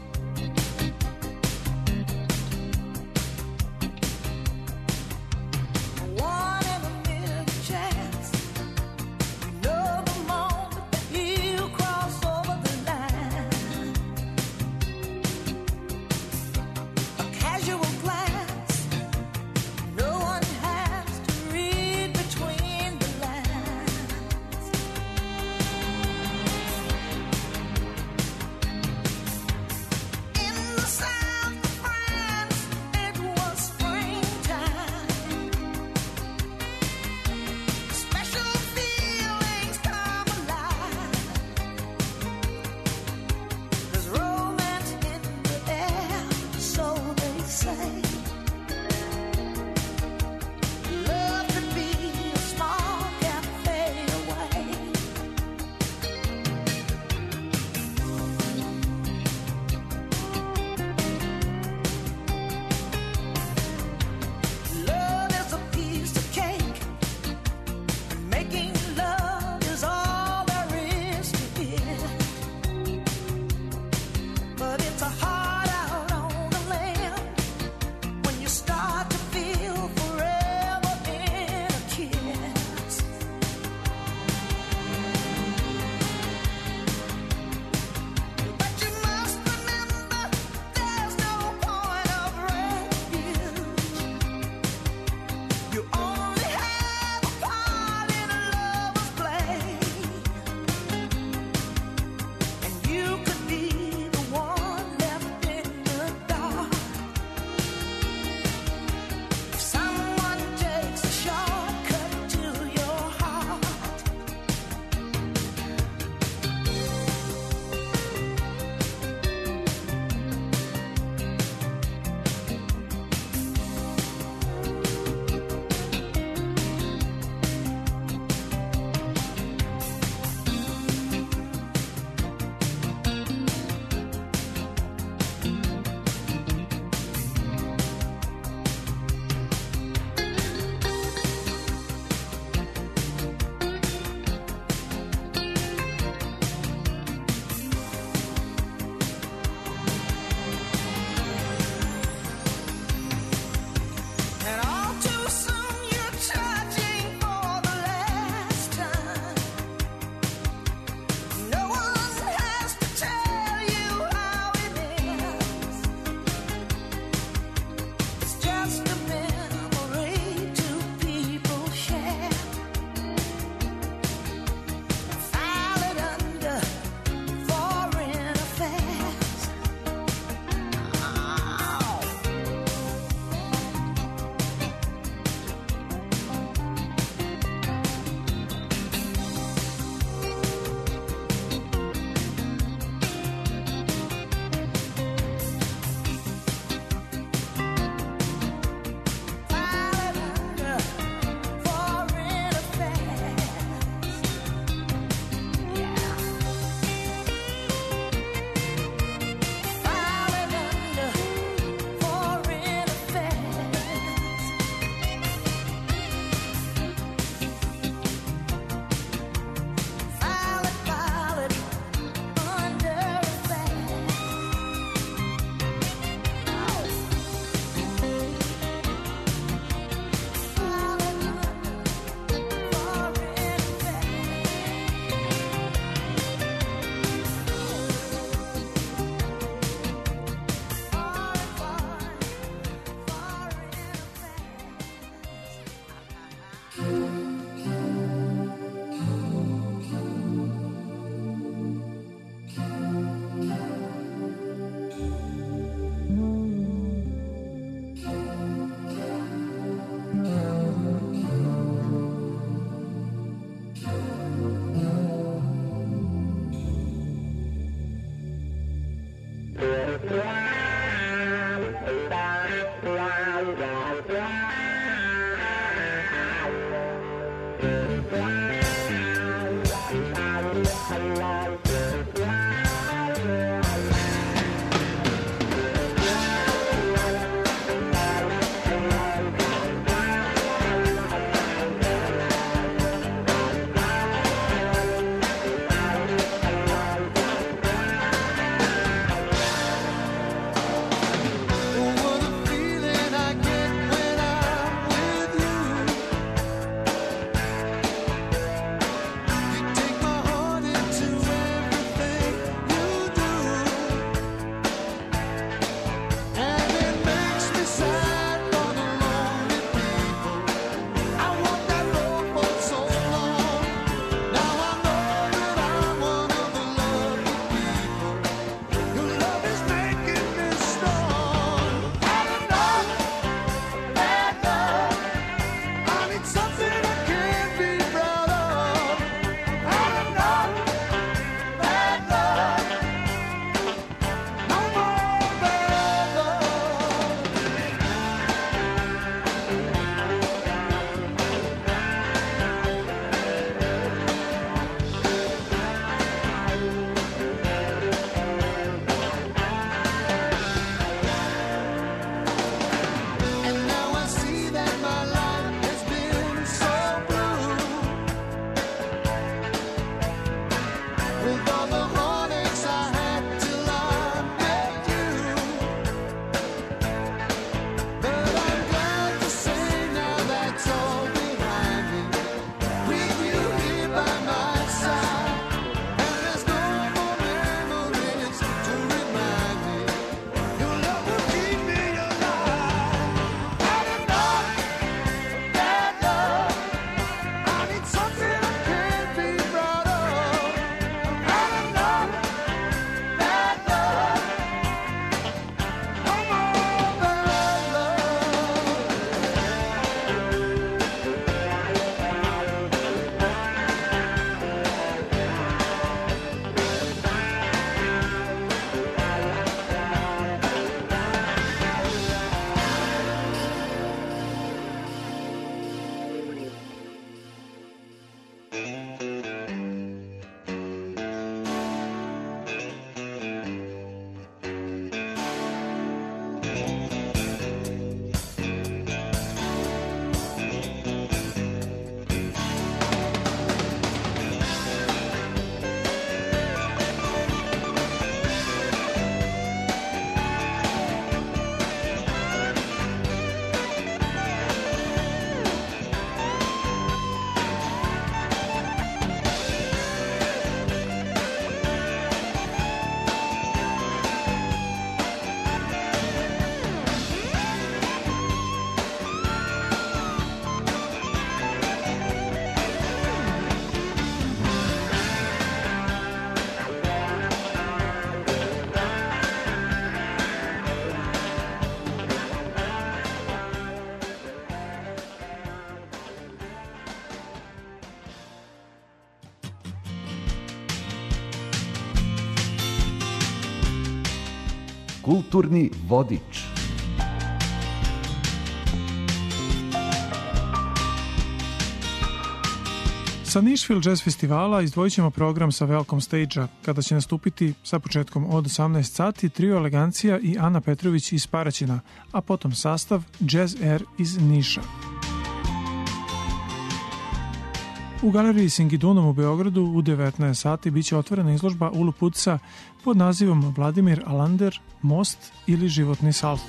One in a million chance. You know the moment that you cross over the line. A casual glance. No one has to read between the lines. Kulturni vodič. Sa Nashville Jazz Festivala izdvojit ćemo program sa Welcome Stage-a, kada će nastupiti sa početkom od osamnaest sati trio Elegancija i Ana Petrović iz Paraćina, a potom sastav Jazz Air iz Niša. U galeriji Singidunom u Beogradu u devetnaest sati biće otvorena izložba Ulu Putsa pod nazivom Vladimir Alander, Most ili životni salto.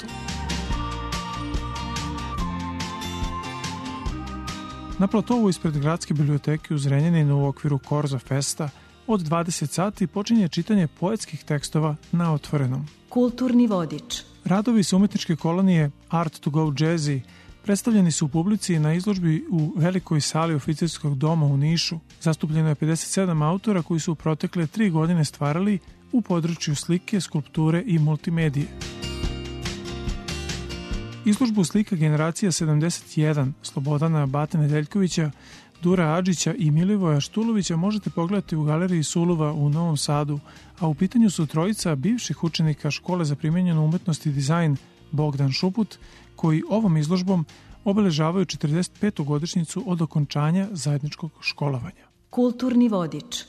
Na platovu ispred Gradske biblioteke u Zrenjaninu u okviru Korza Festa od dvadeset sati počinje čitanje poetskih tekstova na otvorenom. Kulturni vodič. Radovi sa umetničke kolonije Art to Go Jazzy predstavljeni su u publici na izložbi u velikoj sali oficirskog doma u Nišu. Zastupljeno je pedeset sedam autora koji su u protekle tri godine stvarali u području slike, skulpture i multimedije. Izložbu slika generacija sedamdeset jedan Slobodana Bate Nedeljkovića, Dura Adžića i Milivoja Štulovića možete pogledati u galeriji Sulova u Novom Sadu, a u pitanju su trojica bivših učenika Škole za primenjenu umetnost i dizajn Bogdan Šuput, koji ovom izložbom obeležavaju četrdeset petu godišnjicu od okončanja zajedničkog školovanja. Kulturni vodič.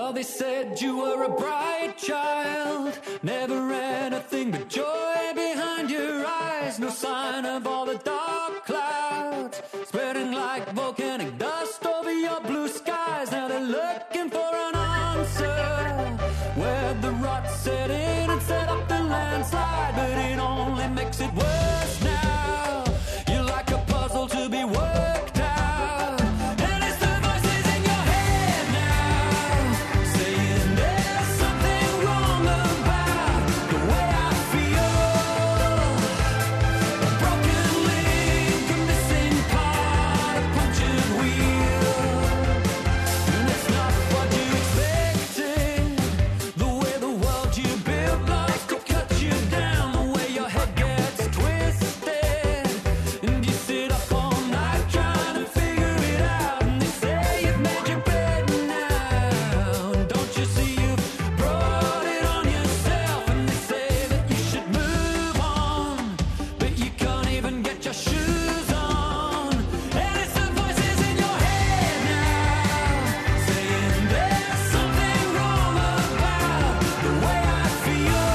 Well, they said you were a bright child, never anything but joy behind your eyes. No sign of all the dark clouds spreading like volcanic dust over your blue skies. Now they're looking for an answer where the rot set in and set up the landslide, but it only makes it worse now. You're like a puzzle to be worked out, and it's the voices in your head now saying there's something wrong about the way I feel. A broken link, a missing part, a punctured wheel, and it's not what you expected. The way the world you built likes to cut you down, the way your head gets twisted, and you sit up all night trying to figure it out. And they say you've made your bed now, and don't you see you've brought it on yourself? And they say that you should move on, but you can't even get your shoes on. And it's the voices in your head now saying there's something wrong about the way I feel.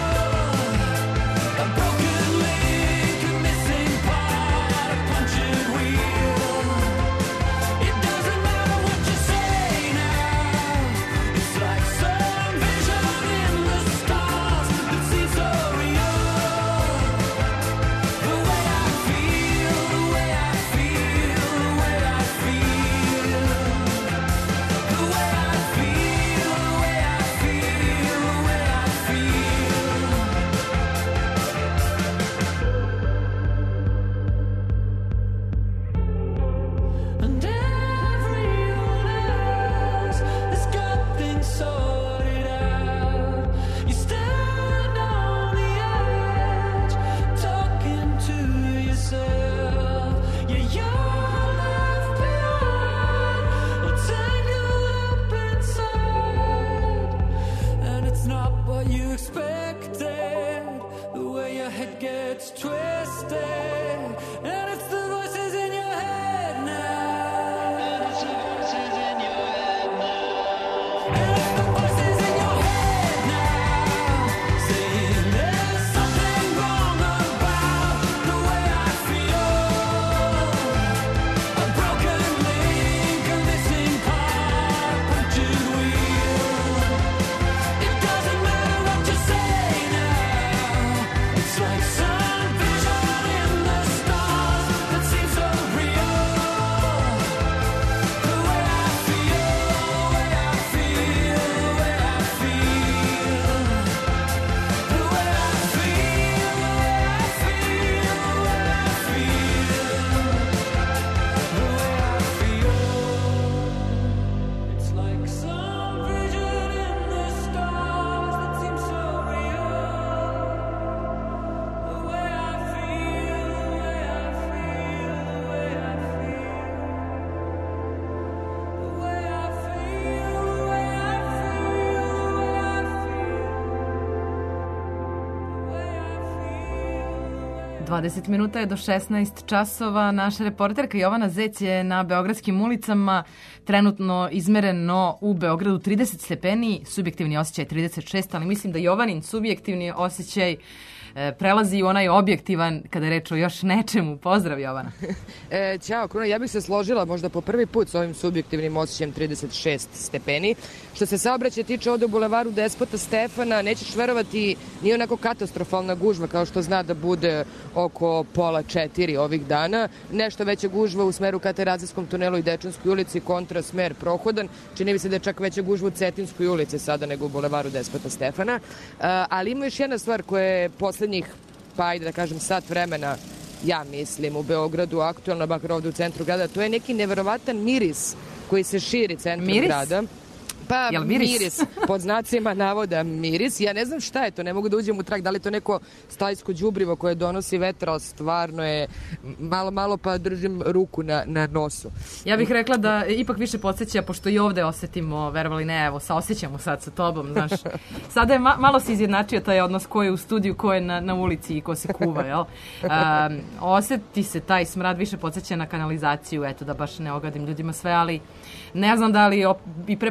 A broken link, a missing part, a punctured wheel. It doesn't matter what you say now, it's like some vision in the stars that seems so real. The way I feel, the way I feel, the way I feel. The way I feel, the way I feel, the way I feel. And everyone else has got things sorted out. You stand on the edge, talking to yourself. Yeah, you're left behind, or tangled up inside. And it's not what you expected, the way your head gets twisted. And it's the voices in your head now. And it's the voices in your head now. And it's the voices in your head now saying there's something wrong about the way I feel. A broken link, a missing part, a punctured wheel. It doesn't matter what you say now, it's like some vision in the stars that seems so real. The way I feel, the way I feel, the way I feel. The way I feel, the way I feel, the way I feel. It's like some vision in the stars that seems so real. The way I feel, the way I feel, the way I feel. The way I feel, the way I feel, the way I dvadeset minuta je do šesnaest časova. Naša reporterka Jovana Zec je na beogradskim ulicama, trenutno izmereno u Beogradu trideset stepeni, subjektivni osjećaj trideset šest, ali mislim da Jovanin subjektivni osjećaj e, prelazi u onaj objektivan kada je reč o još nečemu. Pozdrav, Jovana. E, ćao, Kruna, ja bih se složila možda po prvi put s ovim subjektivnim osjećajem trideset šest stepeni. Što se saobraćaja tiče ovde u bulevaru Despota Stefana, nećeš verovati, nije onako katastrofalna gužva kao što zna da bude oko pola četiri ovih dana. Nešto veća gužva u smeru ka Terazijskom tunelu i Dečanskoj ulici, kontra smer prohodan. Čini mi se da je čak veća gužva u Cetinskoj ulici sada nego u bulevaru Despota Stefana. E, ali ima još jedna stvar koja je poslednjih, pa ajde da kažem, sat vremena, ja mislim, u Beogradu aktualna, bakar ovde u centru grada. To je neki neverovatan miris koji se širi centrom Miris? grada. Pa Jel miris? miris, pod znacima navoda miris. Ja ne znam šta je to, ne mogu da uđem u trag. Da li je to neko stajsko đubrivo koje donosi vetra, stvarno je malo, malo pa držim ruku na, na nosu. Ja bih rekla da ipak više podsjeća, pošto i ovde osetimo, verovali ne, evo, saosjećamo sad sa tobom, znaš. Sada je ma, malo se izjednačio taj odnos ko je u studiju, ko je na, na ulici i ko se kuva, jel? Um, oseti se taj smrad, više podsjeća na kanalizaciju, eto, da baš ne ogadim ljudima sve, ali ne znam da li op, i pre par godina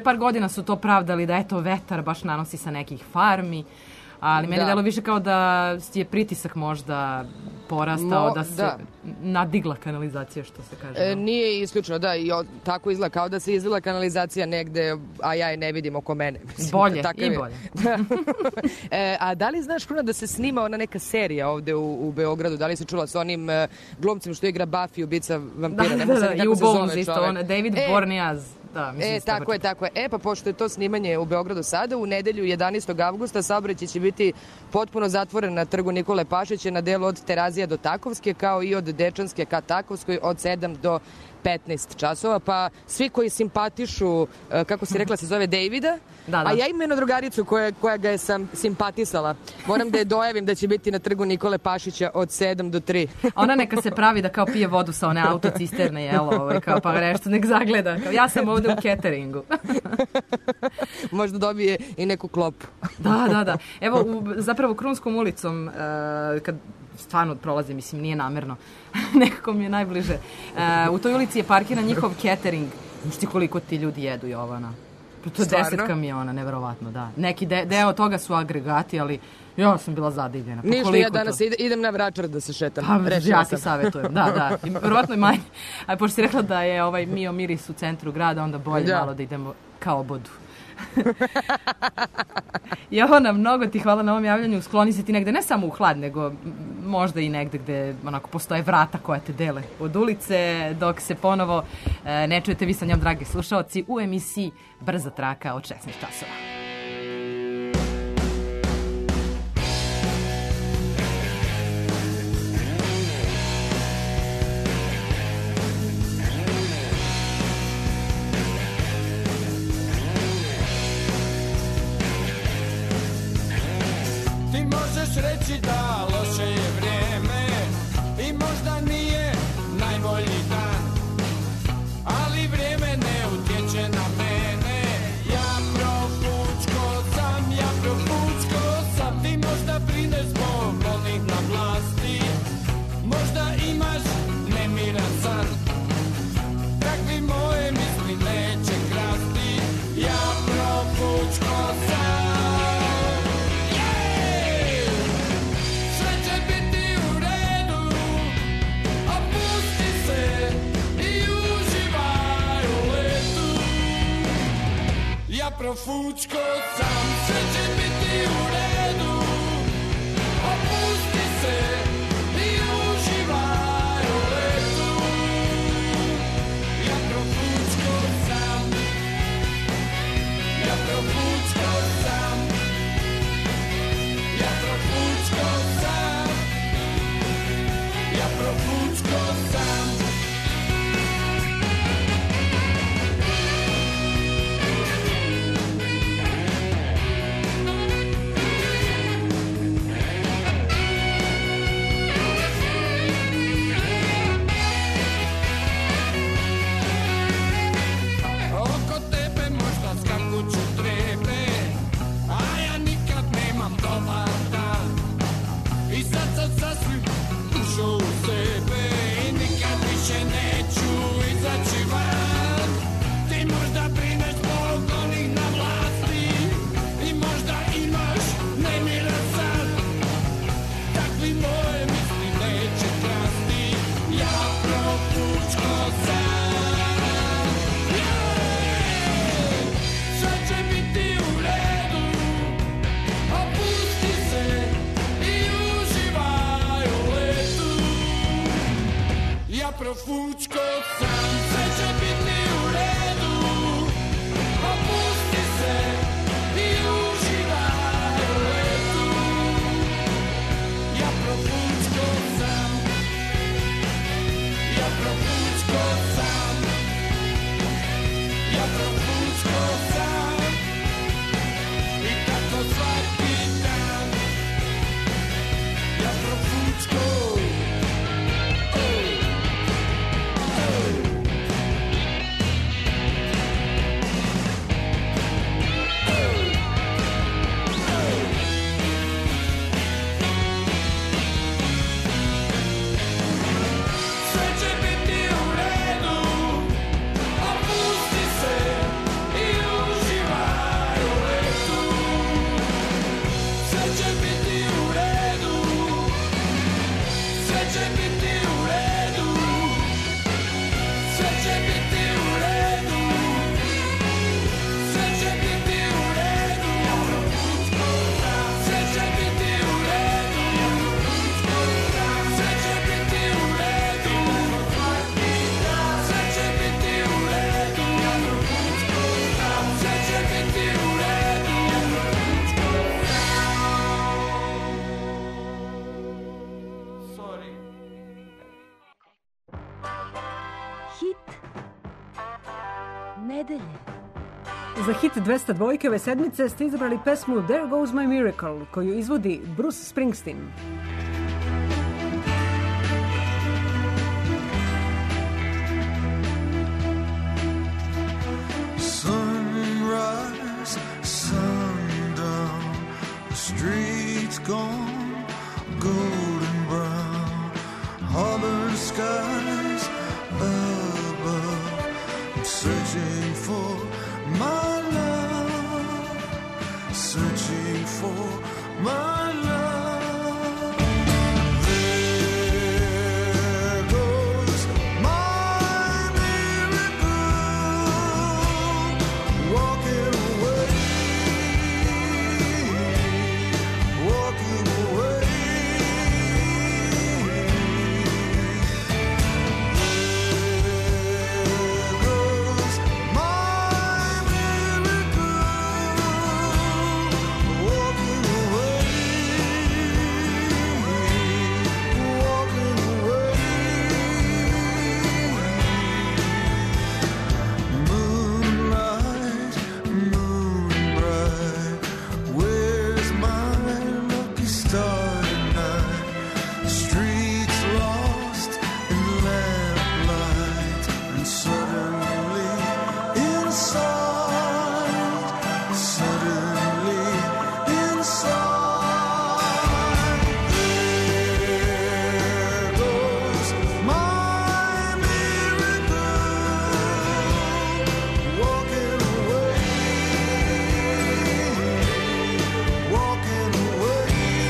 vremena su to pravdali da eto vetar baš nanosi sa nekih farmi, ali meni Da. delo više kao da je pritisak možda porastao, Mo- da se da. nadigla kanalizacija, što se kaže. E, no. nije isključeno, da, i o- tako izgleda kao da se izvila kanalizacija negde, a ja je ne vidim oko mene. Mislim, Bolje, takav i je. bolje. e, a da li znaš, Kruna, da se snima ona neka serija ovde u, u Beogradu? Da li si čula sa onim e, glumcem što igra Buffy, ubica vampira? Da, Ne da, mogu da, sad i kako u se zove Bones isto, čovek. on, David E, Borneaz. Da, mislim, E, isto tako je, tako je. E, pa pošto je to snimanje u Beogradu sada, u nedelju jedanaestog avgusta saobraćaj će biti potpuno zatvoren na trgu Nikole Pašića na delu od Terazija do Takovske, kao i od Dečanske ka Takovskoj od sedam do petnaest časova, pa svi koji simpatišu, e, kako si rekla, se zove Davida, Da, da. a ja imam jednu drugaricu koja, koja ga je sam simpatisala. Moram da je dojavim da će biti na trgu Nikole Pašića od sedam do tri. Ona neka se pravi da kao pije vodu sa one autocisterne, jelo, ovaj, kao pa nešto nek zagleda. Kao, ja sam ovde u cateringu. Možda dobije i neku klopu. Da, da, da. Evo, u, zapravo Krunskom ulicom, uh, kad stvarno prolazim, mislim, nije namerno, nekako mi je najbliže. Uh, u toj ulici je parkiran njihov catering. Znaš ti koliko ti ljudi jedu, Jovana? Pa to je Stvarno? deset kamiona, neverovatno, da. Neki de, deo toga su agregati, ali ja sam bila zadivljena. Pa Ništa, koliko ja danas to? ide- idem na Vračar da se šetam. Pa, Rešila ja ti sam. savjetujem, da, da. I verovatno je manje. A pošto si rekla da je ovaj Mio Miris u centru grada, onda bolje Da. malo da idemo kao obodu. Jovana, mnogo ti hvala na ovom javljanju. Skloni se ti negde, ne samo u hlad, nego m, možda i negde gde onako postoje vrata koja te dele od ulice, dok se ponovo e, ne čujete vi sa njom, dragi slušaoci, u emisiji Brza traka od šesnaest časova. Ti možeš reći da loše je vrijeme i možda nije najbolji dan, ali vrijeme ne utječe na mene. Ja profučko sam, ja profučko sam. Ti možda brineš zbog onih na vlasti, možda imaš nemiran san. Takvi moje misli neće krasti. Ja profučko sam. Sve će biti u redu, opusti se i uživaj u letu. Ja profučko sam, sve će biti u redu, opusti se i uživaj u letu. Ja profučko sam, ja profučko sam. Ja profučko sam, ja profučko sam. Oko tebe možda skakuću trebe, a ja nikad nemam dobar dan. I sad sam sasvim ušao u sebe i nikad više neću izaći van. Ti možda brineš zbog onih na vlasti i možda imaš nemiran san. Takvi moje misli neće krasti. Ja profučko sam. Sve će biti u redu, opusti se i uživaj u letu. Ja profučko sam, sve će biti u redu, opusti se i uživaj u letu. Ja profučko sam, ja profučko sam. Ja profučko sam i tako svaki dan. Ja profučko, oh, oh. će biti u redu, sve će biti u redu, sve će biti u redu, sve će biti u redu, sve će biti u redu, sve će biti u redu, sve će biti u redu, sve će biti u redu. Sorry. Hit nedelje. Za hit dvesta dva ove sedmice ste izabrali pesmu There Goes My Miracle, koju izvodi Bruce Springsteen. Sunrise, sundown, the streets gone golden brown, harbor skies above. I'm searching for my love, searching for my love. There goes my miracle, walking away, walking away. There goes my miracle, walking away, walking away. Moonlight, moon bright, where's my lucky star tonight? Streets lost in lamplight, and suddenly inside, suddenly inside, there goes my miracle, walking away, walking away.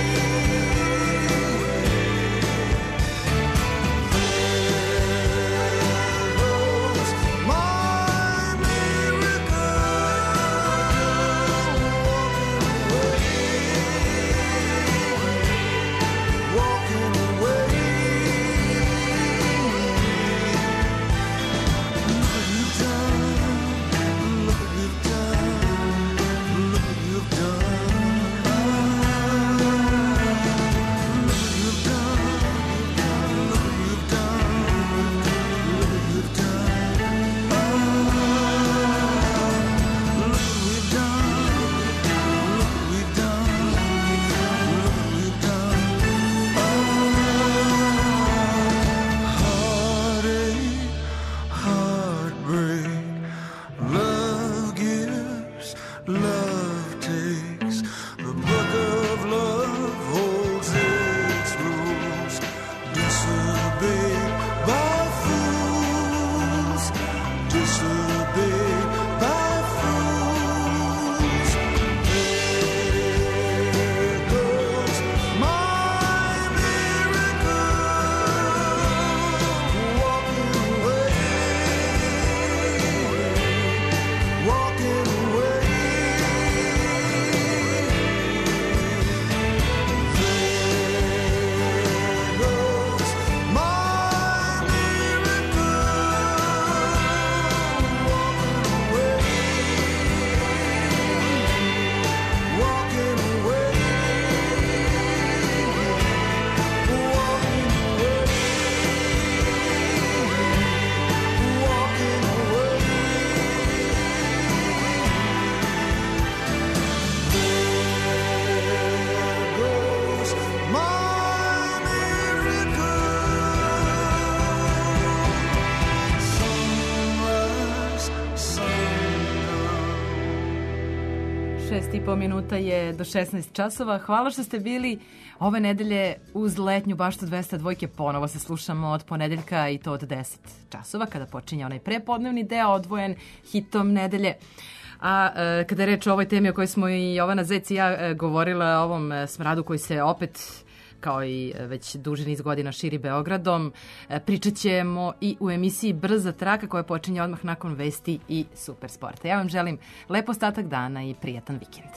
Heartache, heartbreak, love gives, love takes. The book of love holds its rules, disobeyed by fools, disobeyed by fools. There goes my miracle, walking away, walking away. There goes my miracle, walking away, walking away, walking away, walking away. There goes my miracle. Sunrise, sundown. Šest i po minuta je do šesnaest časova. Hvala što ste bili ove nedelje uz letnju baštu dvesta dva. Ponovo se slušamo od ponedeljka i to od deset časova kada počinje onaj prepodnevni deo odvojen hitom nedelje. A e, kada je reč o ovoj temi o kojoj smo i Jovana Zec i ja e, govorila o ovom e, smradu koji se opet kao i e, već duži niz godina širi Beogradom, e, pričat ćemo i u emisiji Brza traka koja počinje odmah nakon vesti i super sporta. Ja vam želim lep ostatak dana i prijatan vikend.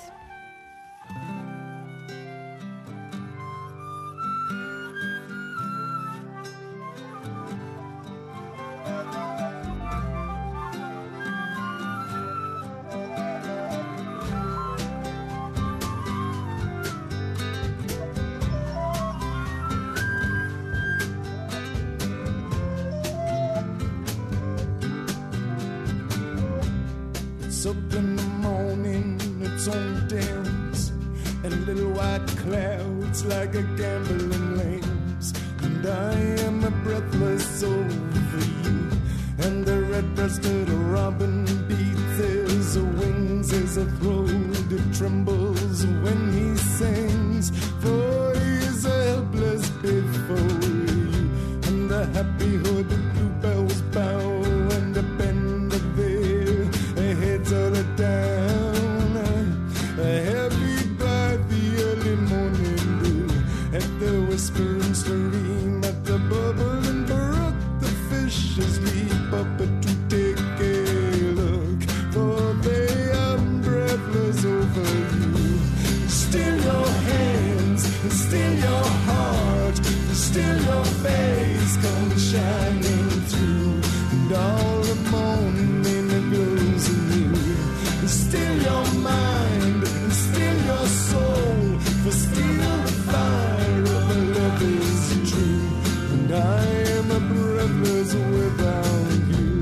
It's up in the morning, it's on dance, and little white clouds like a gambling lambs. And I am breathless over you, and the red-breasted robin beats his wings as a throat it trembles when he sings. For he is helpless before you, and the happy hood bluebells bow and the bend of their heads all down, heavy by the early morning dew, at the whispering stream, at the bubbling brook, the fishes leap up to take a look, for they are breathless over you. Still your hands, still your heart, still your face comes shining through, and all the morning it glows in you. Still your mind, still your soul, for still the fire of love is true, and I am breathless without you.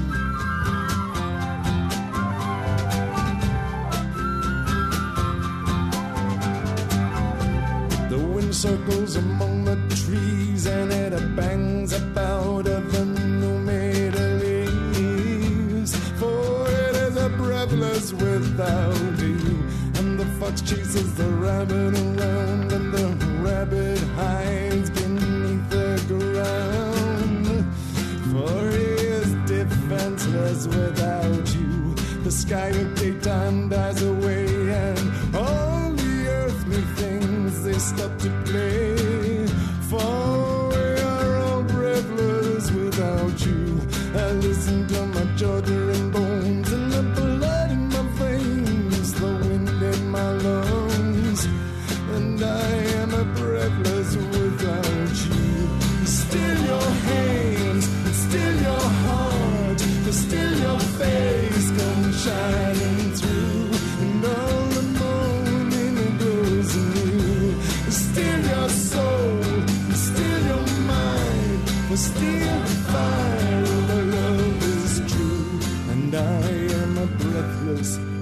The wind circles among the trees, and it bangs about of the new-made leaves, for it is a breathless without you. And the fox chases the rabbit around, and the rabbit hides beneath the ground, for he is defenseless without you. The sky of daytime dies away, and all the earthly things they stop to play, for we are all breathless without you. I listen to my Georgia and bones, and the blood in my veins, the wind in my lungs, and I am a breathless without you. Still your hands, still your heart, still your face comes shining through, and all the morning it glows in you. Still your soul, still your mind, for still the fire of love is true, and I am a breathless